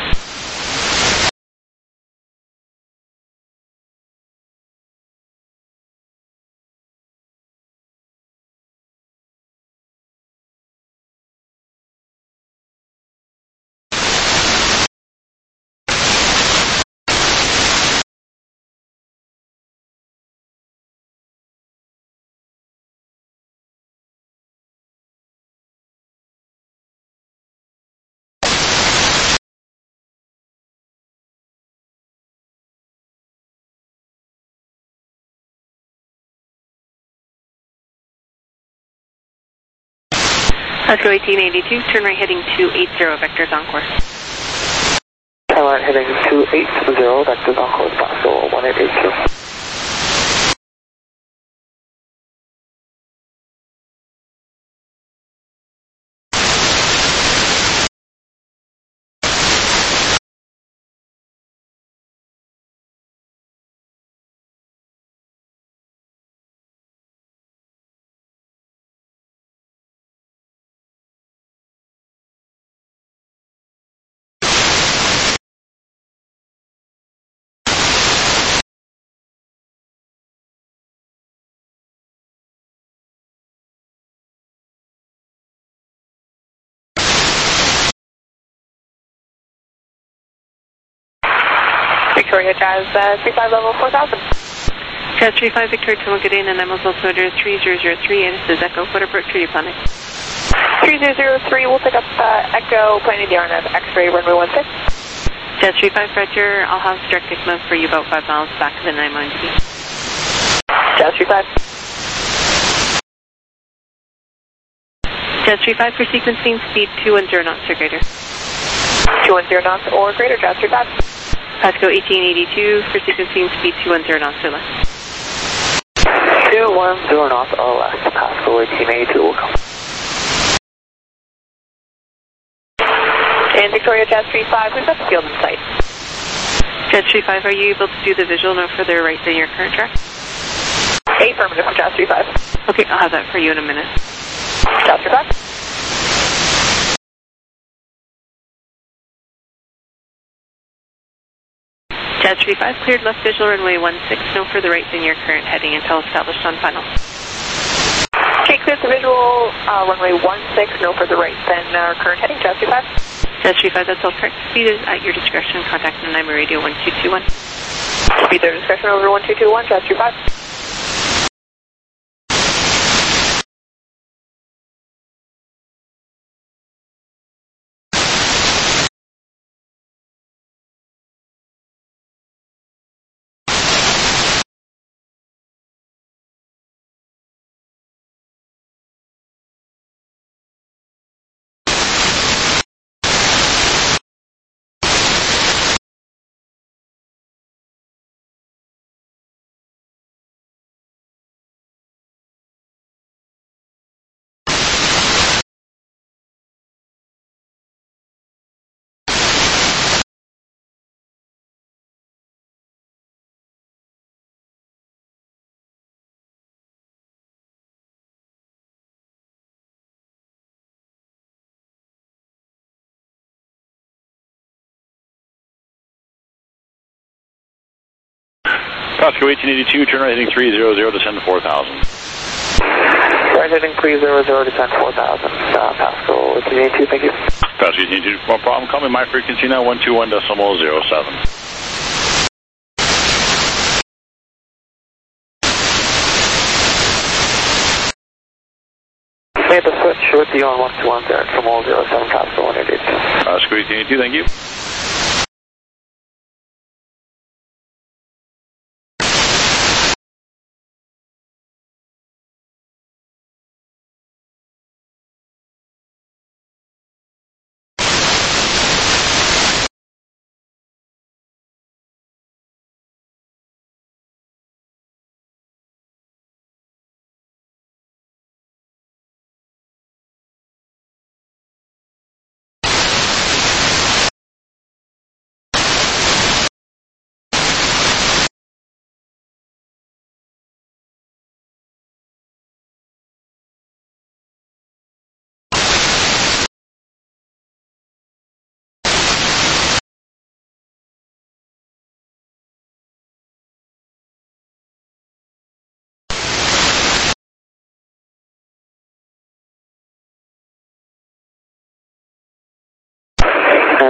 Pasco 1882, turn right heading 280, vectors on course. Turn right heading 280, vectors on course, Pascal 1882. Victoria Jazz 35 level 4,000. Jazz 35, Victoria Terminal, good day, and IMO altimeter 3003 and this is Echo. What approach are you planning? 3003, we'll pick up Echo, planning the RNAV X-ray runway 16. Jazz 35, Roger, I'll have direct ICMA for you about 5 miles back of the 9 mile NTB. Jazz 35. Jazz 35 for sequencing, speed 210 knots or greater. 210 knots or greater, Jazz 35. Pasco 1882 for sequencing, speed 210 knots or less. 210 knots or less, Pascal 1882 will come. And Victoria Jazz 35, we've got the field in sight. Jazz 35, are you able to do the visual no further right than your current track? Affirmative for Jazz 35. Okay, I'll have that for you in a minute. Jazz 35. Jazz 35, cleared left visual runway 16, no further right than your current heading until established on final. Okay, cleared the visual runway 16, no further right than our current heading, Jazz 35. Jazz 35, that's all correct. Speed is at your discretion. Contact Nanaimo Radio 1221. Speed their discretion over 1221, Jazz 35. Pasco 1882, turn right heading 300, descend to 4,000. Right heading 300, descend 4,000. Pascal 1882, thank you. Pasco 1882, no problem. Call me my frequency now, 121.07. Made the switch with you on 121 there from 07 Pascal 1882. Pasco 1882, thank you.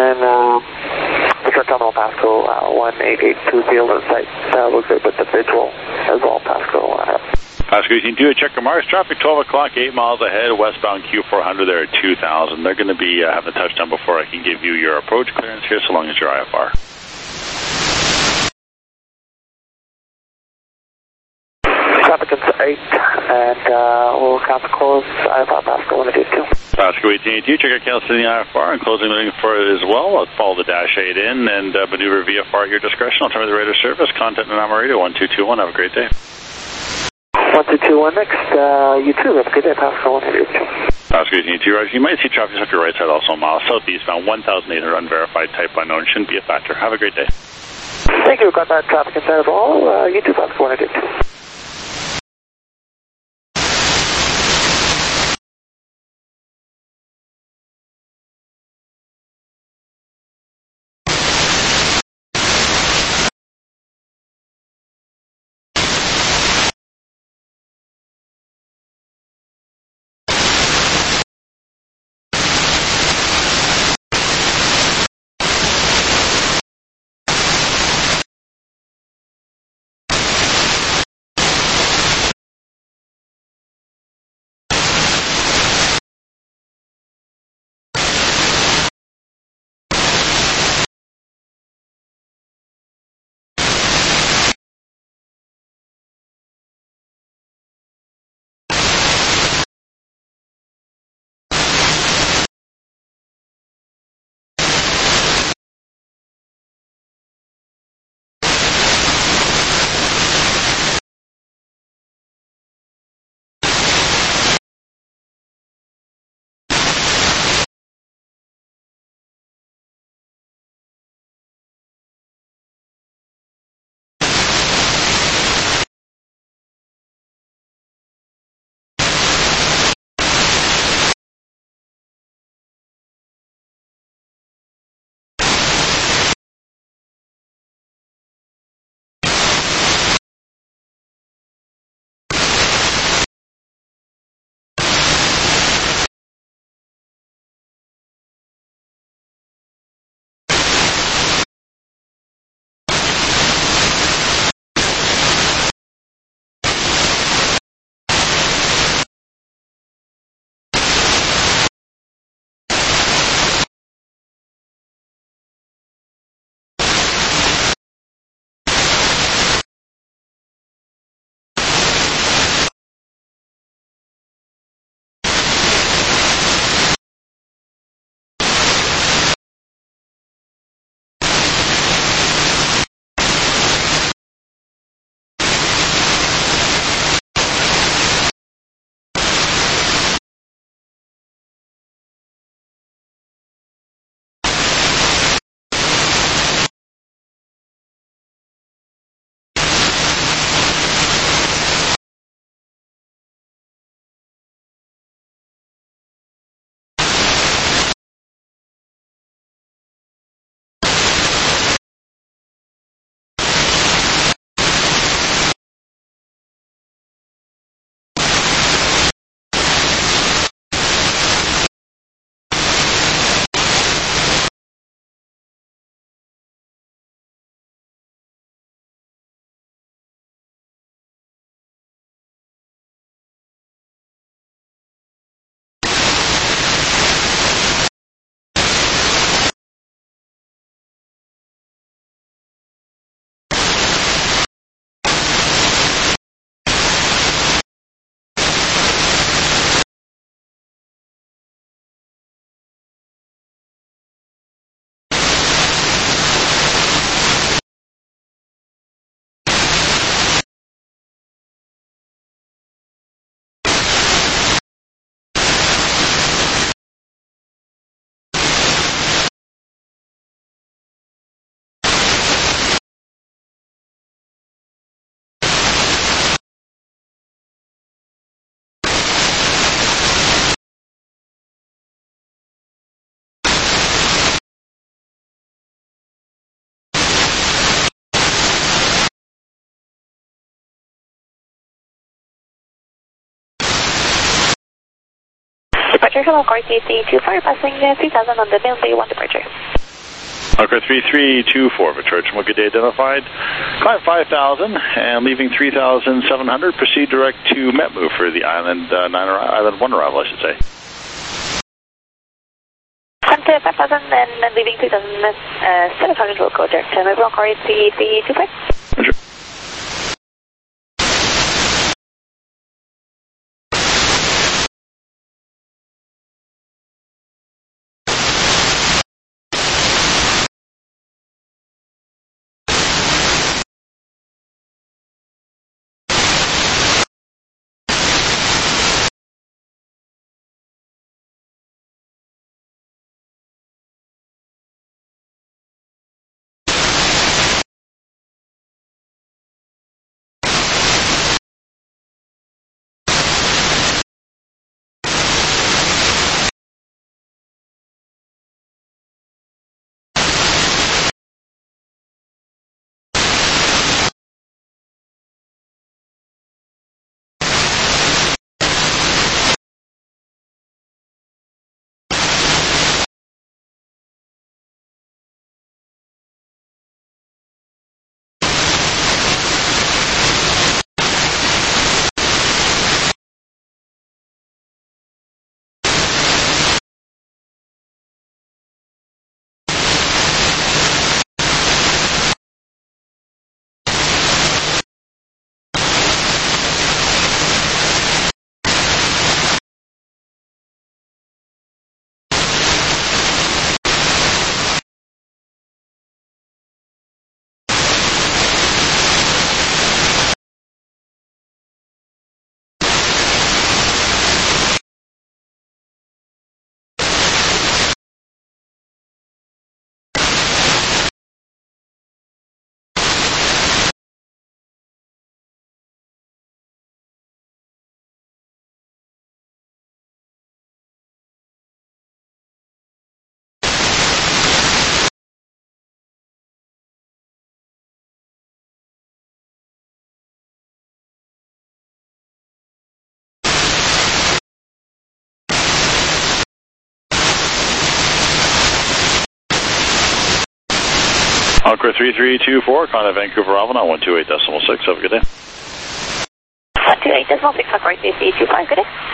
then Victor Terminal Pasco 18820 site. We're good with the visual as well, Pasco. Pasco 18-2 at Checker Mars. Traffic 12 o'clock, 8 miles ahead, westbound Q400 there at 2000. They're going to be having a touchdown before I can give you your approach clearance here, so long as your IFR. Traffic is 8, and we'll count the close IFR Pasco 182. Pasco 18-2, check your cancel in the IFR and closing moving for it as well. I'll follow the dash 8 in and maneuver VFR at your discretion. I'll turn to the radar service. Contact Nanaimo Radio 1221. Have a great day. 1221 next. You too. Have a good day, Pasco 182. Pasco 18-2, Roger. You might see traffic off your right side also a mile southeastbound, 1,800 unverified, type unknown. Shouldn't be a factor. Have a great day. Thank you. We've got that traffic inside of all. You too, Pasco 182. Departure from Cork 1824, passing 3000 on the Bay 1 departure. Alcor 3324, Victoria Terminal, good day identified. Climb 5,000 and leaving 3,700. Proceed direct to Metmu for the Island 1 arrival, I should say. Climb to 5,000 and leaving 3,700. We'll go direct to Metmu, Alcor 3325. Roger. Alcor 3324, contact Vancouver Avalon 128.6. Have a good day. 128.6, Alcor 3325. Good day.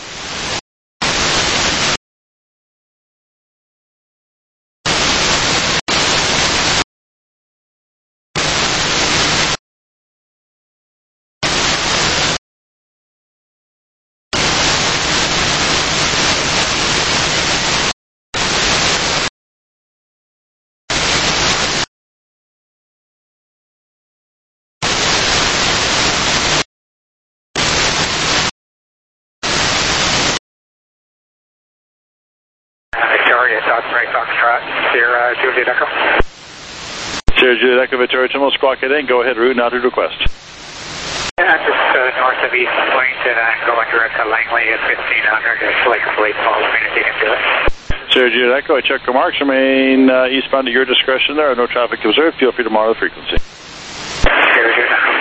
Victoria, South Frank Foxtrot, Sierra Juliet Echo. Sierra Juliet Echo, Victoria Terminal, Squawk it in. Go ahead, route now to request. Yeah, just north of East Point, and I'm going direct to Langley at 1500. It's like Slate Falls, if you can do it. Sierra Juliet Echo, I check remarks. Remain eastbound at your discretion. There are no traffic observed. Feel free to monitor the frequency. Sierra Juliet Echo.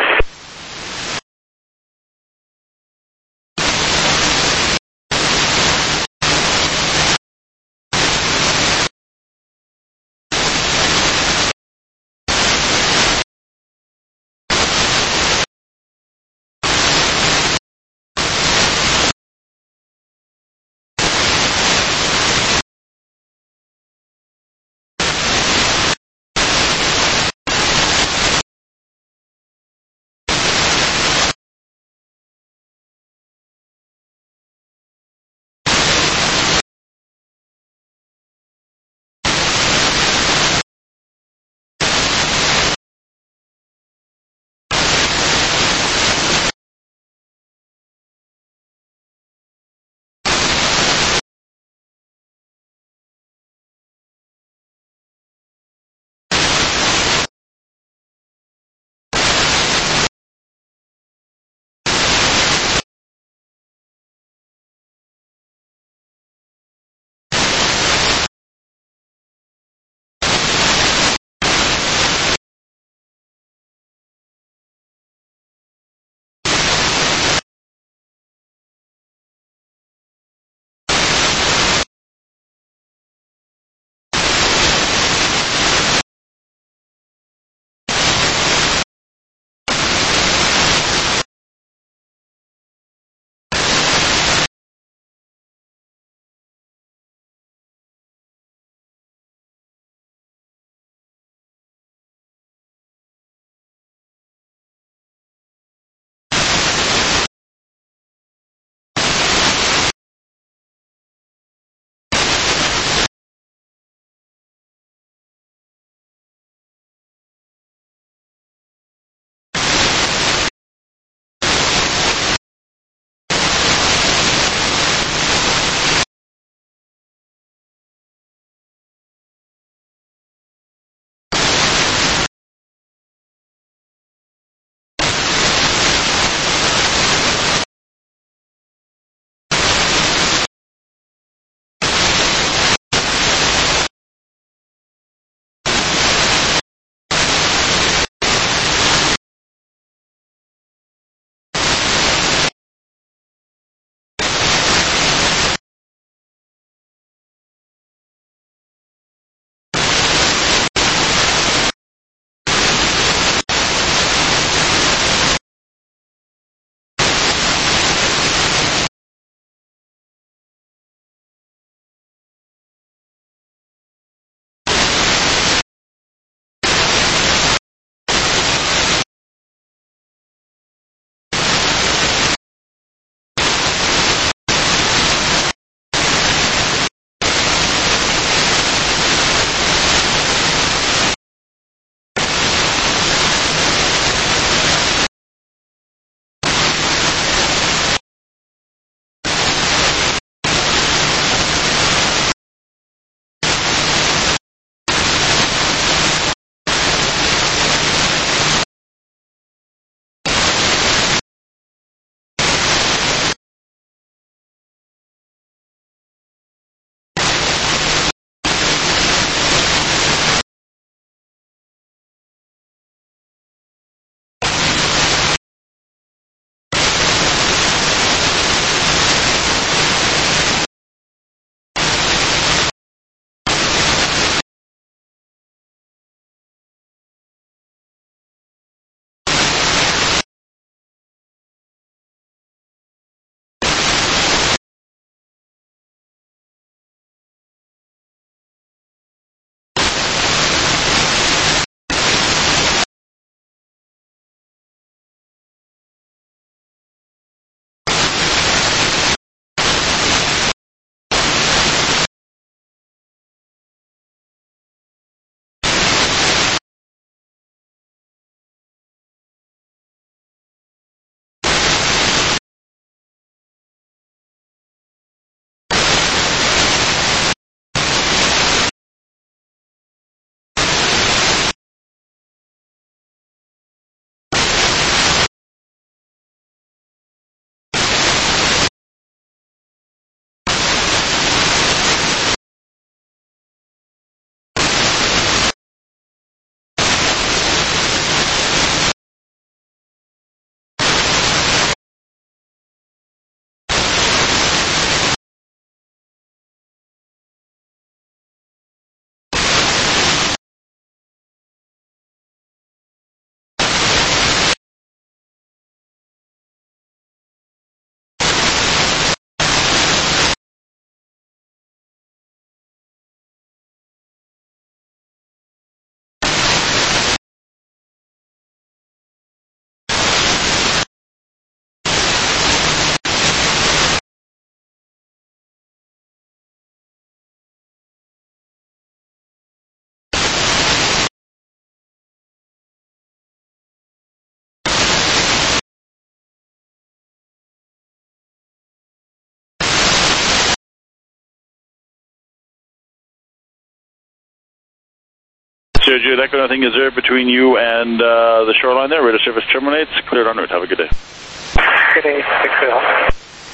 Sierra Juliet Echo, nothing is there between you and the shoreline there. Radar service terminates. Cleared en route. Have a good day. Good day. Thanks for the help.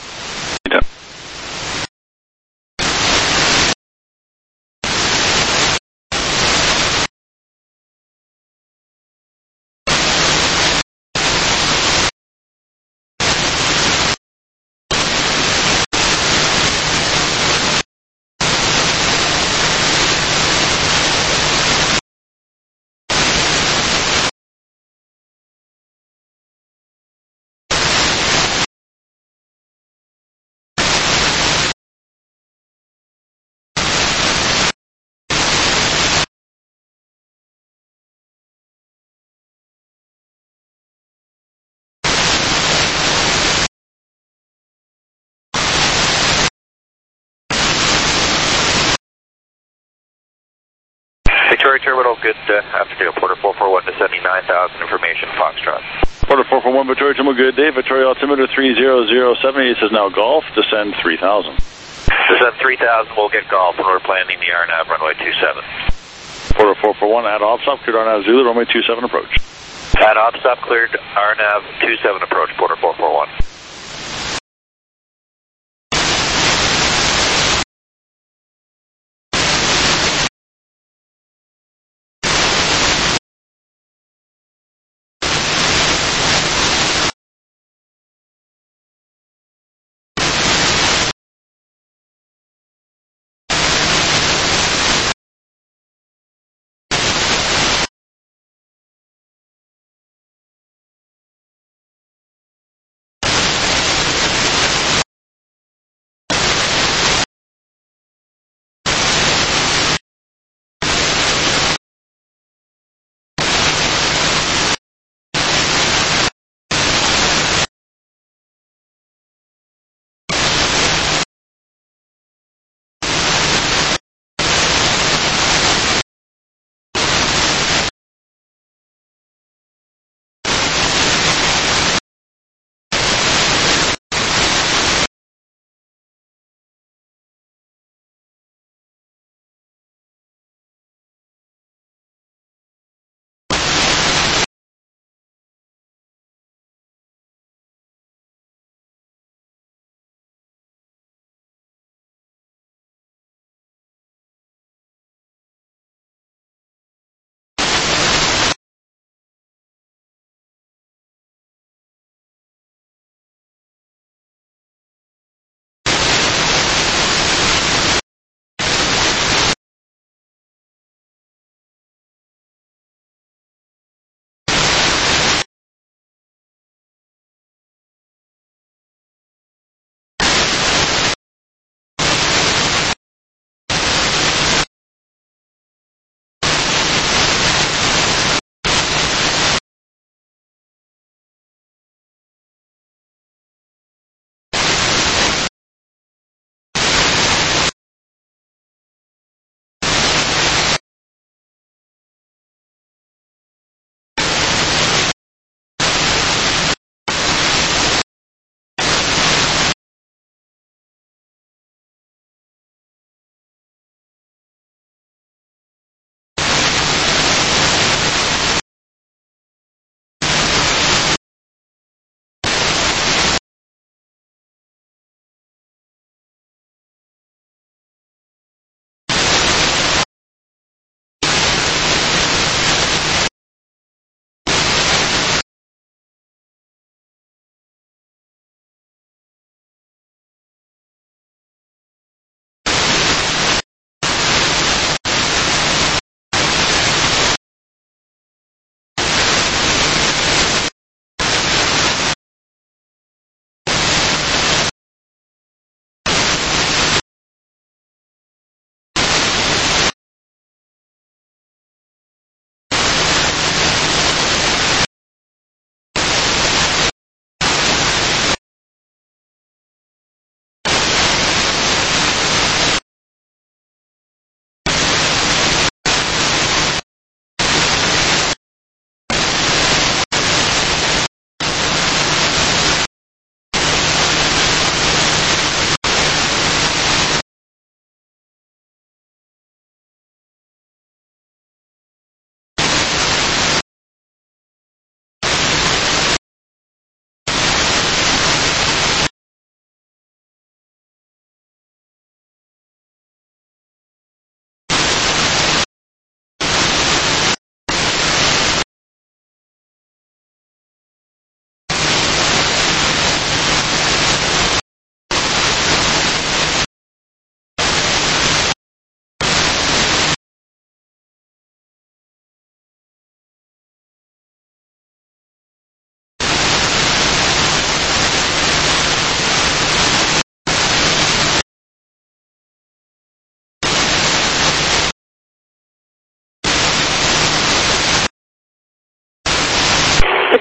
Victoria Terminal, good afternoon. Porter 441 to 79,000, information Foxtrot. Porter 441, Victoria Terminal, good day. Victoria altimeter 3007, it says now Golf, descend 3000. Descend 3000, we'll get Golf when we're planning the RNAV runway 27. Porter 441, at OPSOP, cleared RNAV Zulu, runway 27 approach. At OPSOP, cleared RNAV 27 approach, Porter 441.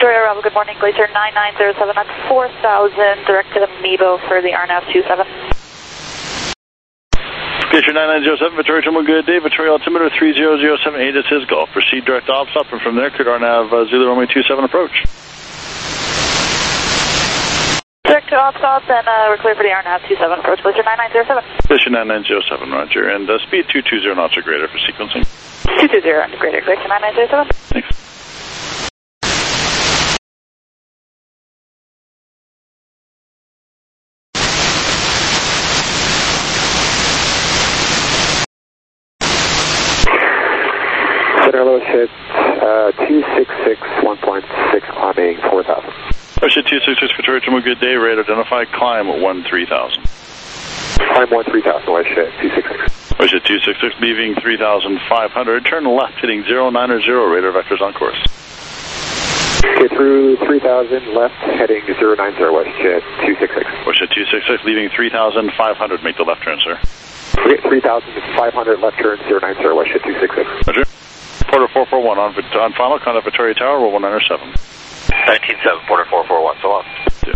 Victoria Bravo, good morning. Glacier 9907 at 4000, direct to the Mebo for the RNAV 27. Glacier 9907, Victoria Jumbo, good day. Victoria altimeter 30078, this is Golf. Proceed direct to OPSOP, and from there, could RNAV Zulu runway 27 approach. Direct to OPSOP, and we're clear for the RNAV 27 approach, Glacier 9907. Glacier 9907, roger. And speed 220 knots or greater for sequencing. 220 and greater, Glacier 9907. Thanks. Center hit 266, 1.6, climbing 4,000. Ocean 266, Victoria Jumbo, good day. Rate identified, climb 13,000. Climb 13,000, west hit 266. Ocean 266, leaving 3,500. Turn left, hitting 090, radar vectors on course. Okay, through 3,000, left, heading 090, west jet 266. Ocean 266, leaving 3,500. Make the left turn, sir. Okay, 3,500, left turn 090, west jet 266. Roger. Porter 441 on final, contact Victoria Tower, roll 197. 197, Porter 441, so long. Yeah.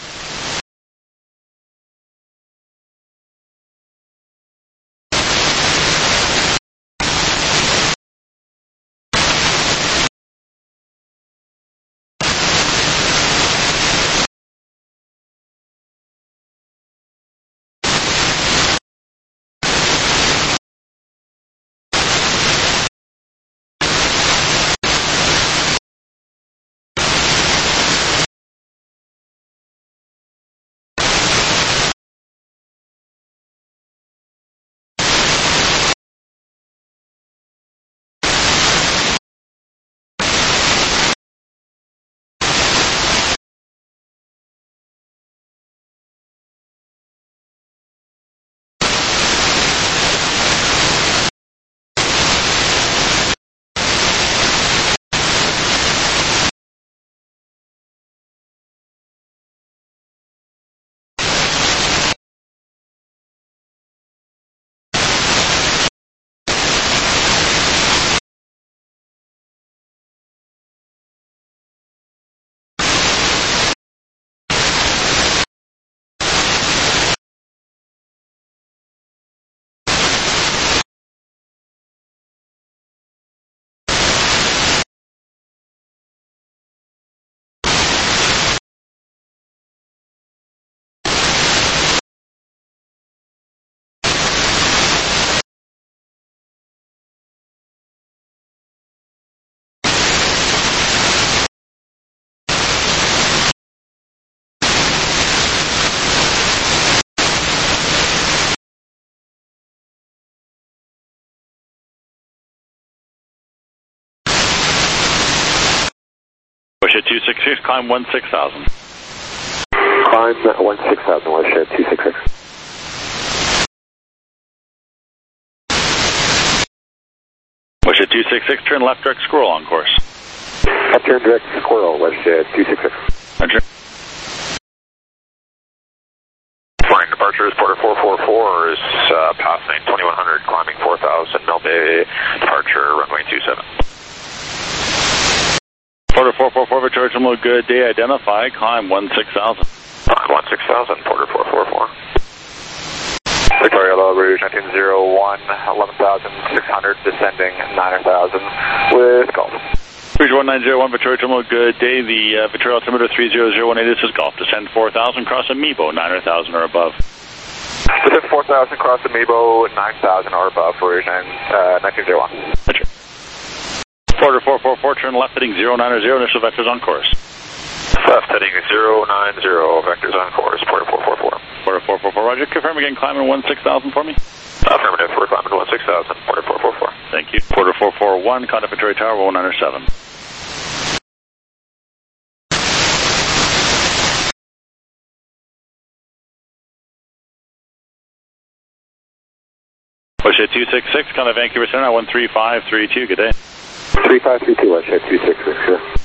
Ocean 266, climb 16,000. Climb 16,000, west jet 266. Ocean 266, turn left direct squirrel on course. Left turn direct squirrel, west jet 266. Roger. Flying departure is Porter 444 is passing 2100, climbing 4,000, Mill Bay, departure runway 27. Porter 444, Victoria Jumbo, good day. Identify, climb 16,000. 16,000, Porter 444. Victoria Low Rouge 1901, 11,600, descending 9,000 with Golf. Rouge 1901, Victoria Jumbo, good day. The Victoria altimeter 30018, this is Golf. Descend 4,000, cross Amiibo, 9,000 or above. Descend 4,000, cross Amiibo, 9,000 or above, Rouge 1901. Roger. Porter 444, turn left heading 090, initial vectors on course. Left heading 090, vectors on course, Porter 444. Porter 444, roger. Confirm again, climbing 16,000 for me. Affirmative, we're climbing 16,000, Porter 444. Thank you. Porter 441, contact Victoria Tower, 197. Ocean 266, contact Vancouver Center, 13532, good day. 3532, west jet 266.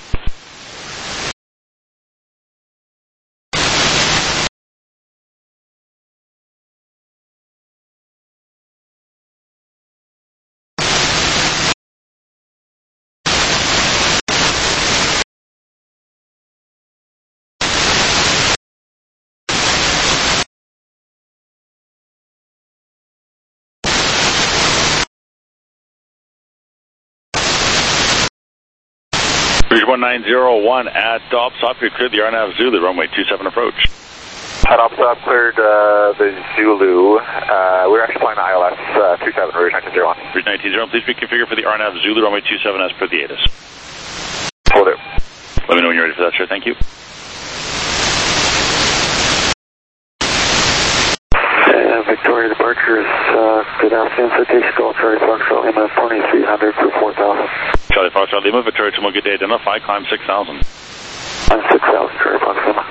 Rouge 1901 at Opstop, you cleared the RNAV Zulu, runway 27 approach. At Opstop, cleared the Zulu. We're actually flying the ILS 27, Rouge 1901. Rouge 1901, please reconfigure for the RNAV Zulu, runway 27 as per the ATIS. Hold it. Let me know when you're ready for that, sir. Thank you. Victoria departures, good afternoon, citation call, Charlie Foxtrot Lima, 2300 for 4,000. Charlie Foxtrot Lima, Victoria Tomo, good day, identify, climb 6,000. I'm 6,000, Charlie Fox Lima.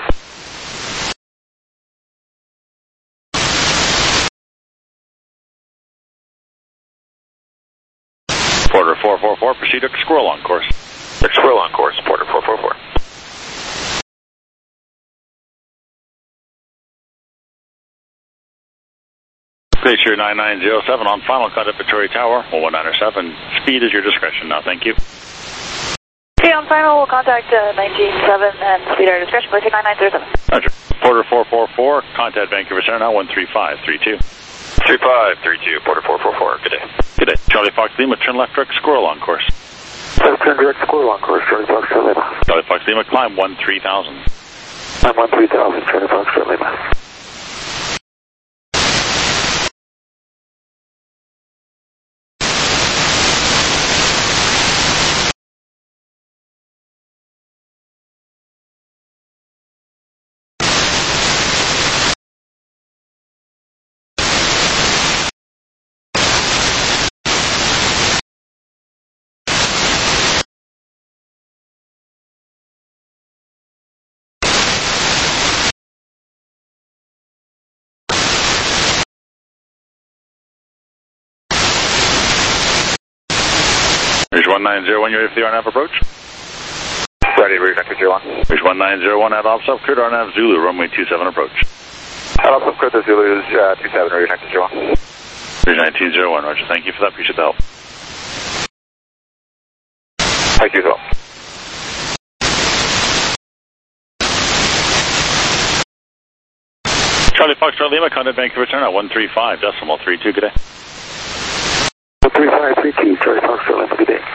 Porter 444, proceed to Squirrel on course. Squirrel on course, Porter 444. Glacier 9907 on final contact Victoria Tower, 1907. Speed is your discretion now, thank you. Okay, on final, we'll contact 197 and speed our discretion. Glacier 9907. Roger. Porter 444, contact Vancouver Center now, 13532. 3532, Porter 444, good day. Good day. Charlie Fox Lima, turn left direct Squirrel on course. Turn direct Squirrel on course, Charlie Fox Lima. Charlie Fox Lima, climb 13,000. I'm 13,000, Charlie Fox Lima. Rouge 1901, you ready for the RNAV approach? Ready, Rouge 1901. Rouge 1901 at Opstop, cleared RNAV Zulu, runway 27 approach. At Opstop, cleared the Zulu 27, Rouge 1901. Rouge 1901, Roger, thank you for that, appreciate the help. Thank you as well. Charlie Foxtrot Lima, contact Vancouver Center at 135.32, good day. 3532, Charlie Foxtrot Lima, good day.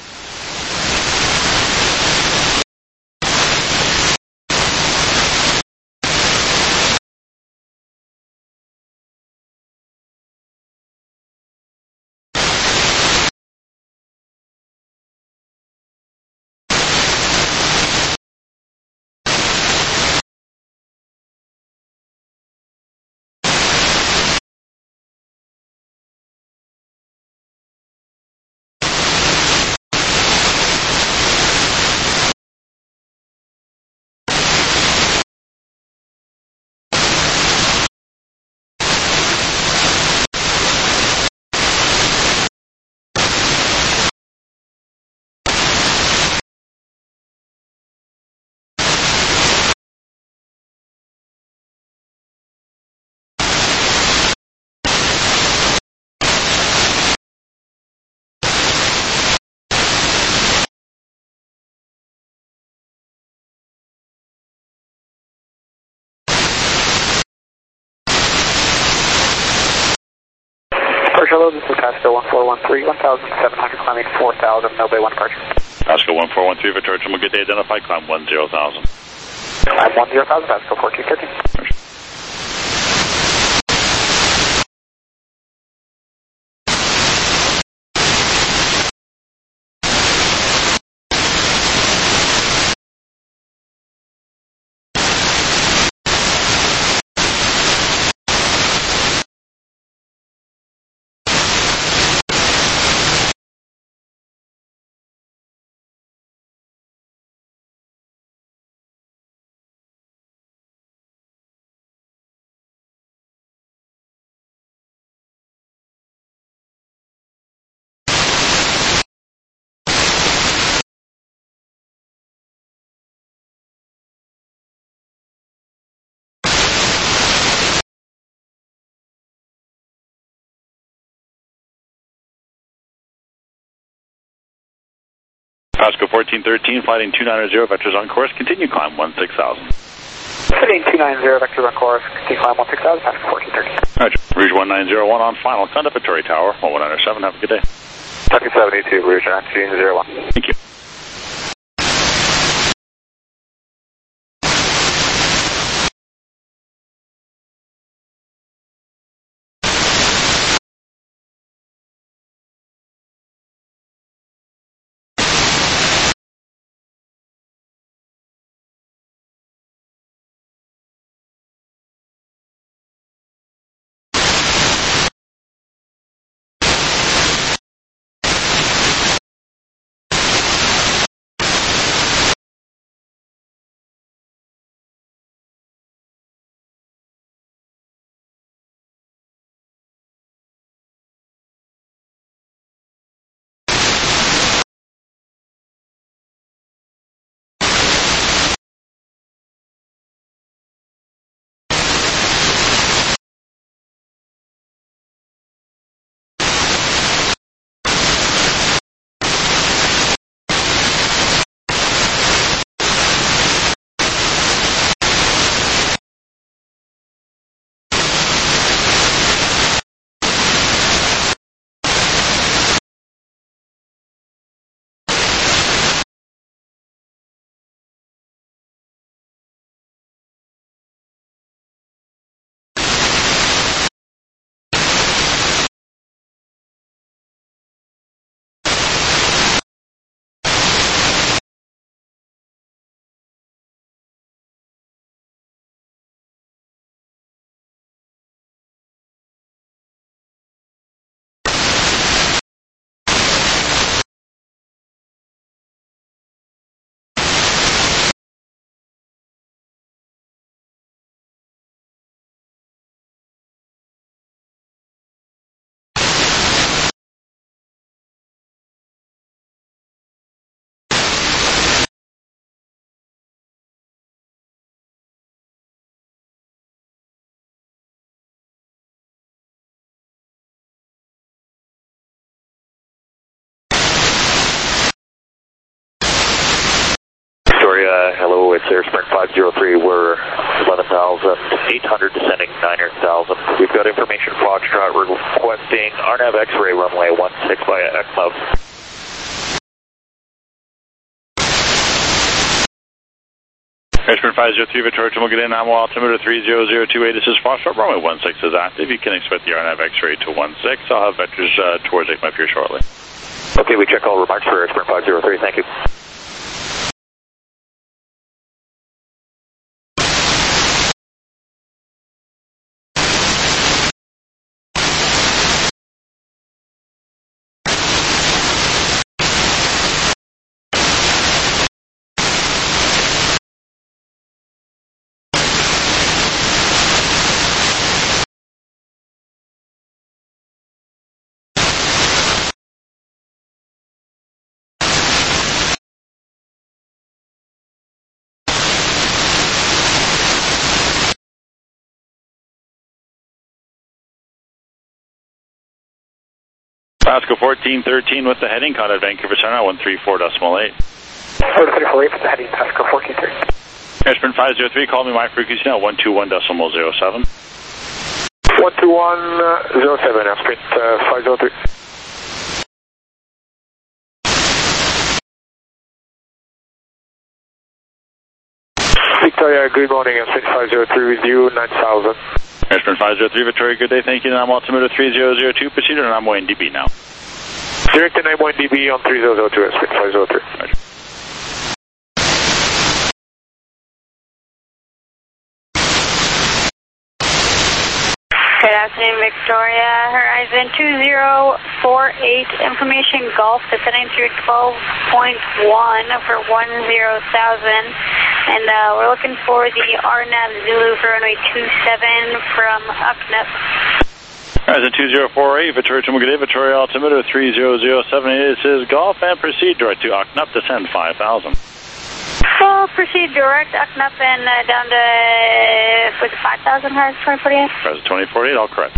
Hello, this is Pasco 1413, 1,700 climbing 4,000, no Bay 1 departure. Pasco 1413, Victoria Tomo, good day, identify, climb 10,000. I'm 10,000, Pasco 1413. Pasco 1413, flighting 290, vectors on course, continue climb 16,000. Flighting 290, vectors on course, continue climb 16,000, Pasco 1413. Roger. Rouge 1901 on final, contact Victoria Tower, 1907, have a good day. Tucky 72, Rouge 1901. Thank you. Victoria, hello, it's Airsprint 503. We're 11,800 descending 9,000. We've got information Foxtrot requesting RNAV X-ray runway 16 via XLOV. Airsprint 503 Victoria, we'll get in. I'm altimeter 30028. This is Foxtrot, runway 16 is active. You can expect the RNAV X-ray to 16. I'll have vectors towards ACMF here shortly. Okay, we check all remarks for Airsprint 503. Thank you. Pasco 1413 with the heading, contact Vancouver Center 134.8. 134.8 with the heading, Pasco 1413. Airsprint 503, call me my frequency now 121.07. 121.07, Airsprint 503. Victoria, good morning, Airsprint 503 with you, 9,000. Airsprint 503 Victoria, good day, thank you. I'm altimeter 3002, proceed and I'm Wayne DB now. Direct to 91 dB on 3002, Airsprint 503. Roger. Good afternoon, Victoria. Horizon 2048, information Gulf, descending through 12.1 for 10,000. And we're looking for the RNAV Zulu for runway 27 from UCNUP. Horizon 2048, Victoria to Mugaday, Victoria altimeter 30078. This is Golf and proceed direct to UCNUP, descend 5,000. We'll proceed direct UCNUP and down to for the 5,000 Horizon 2048. Horizon 2048, all correct.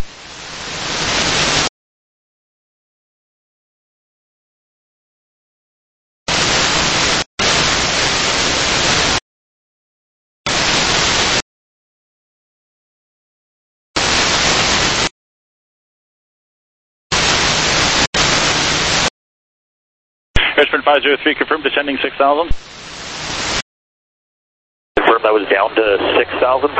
Airsprint 503, confirmed descending 6,000. Confirmed that was down to 6,000.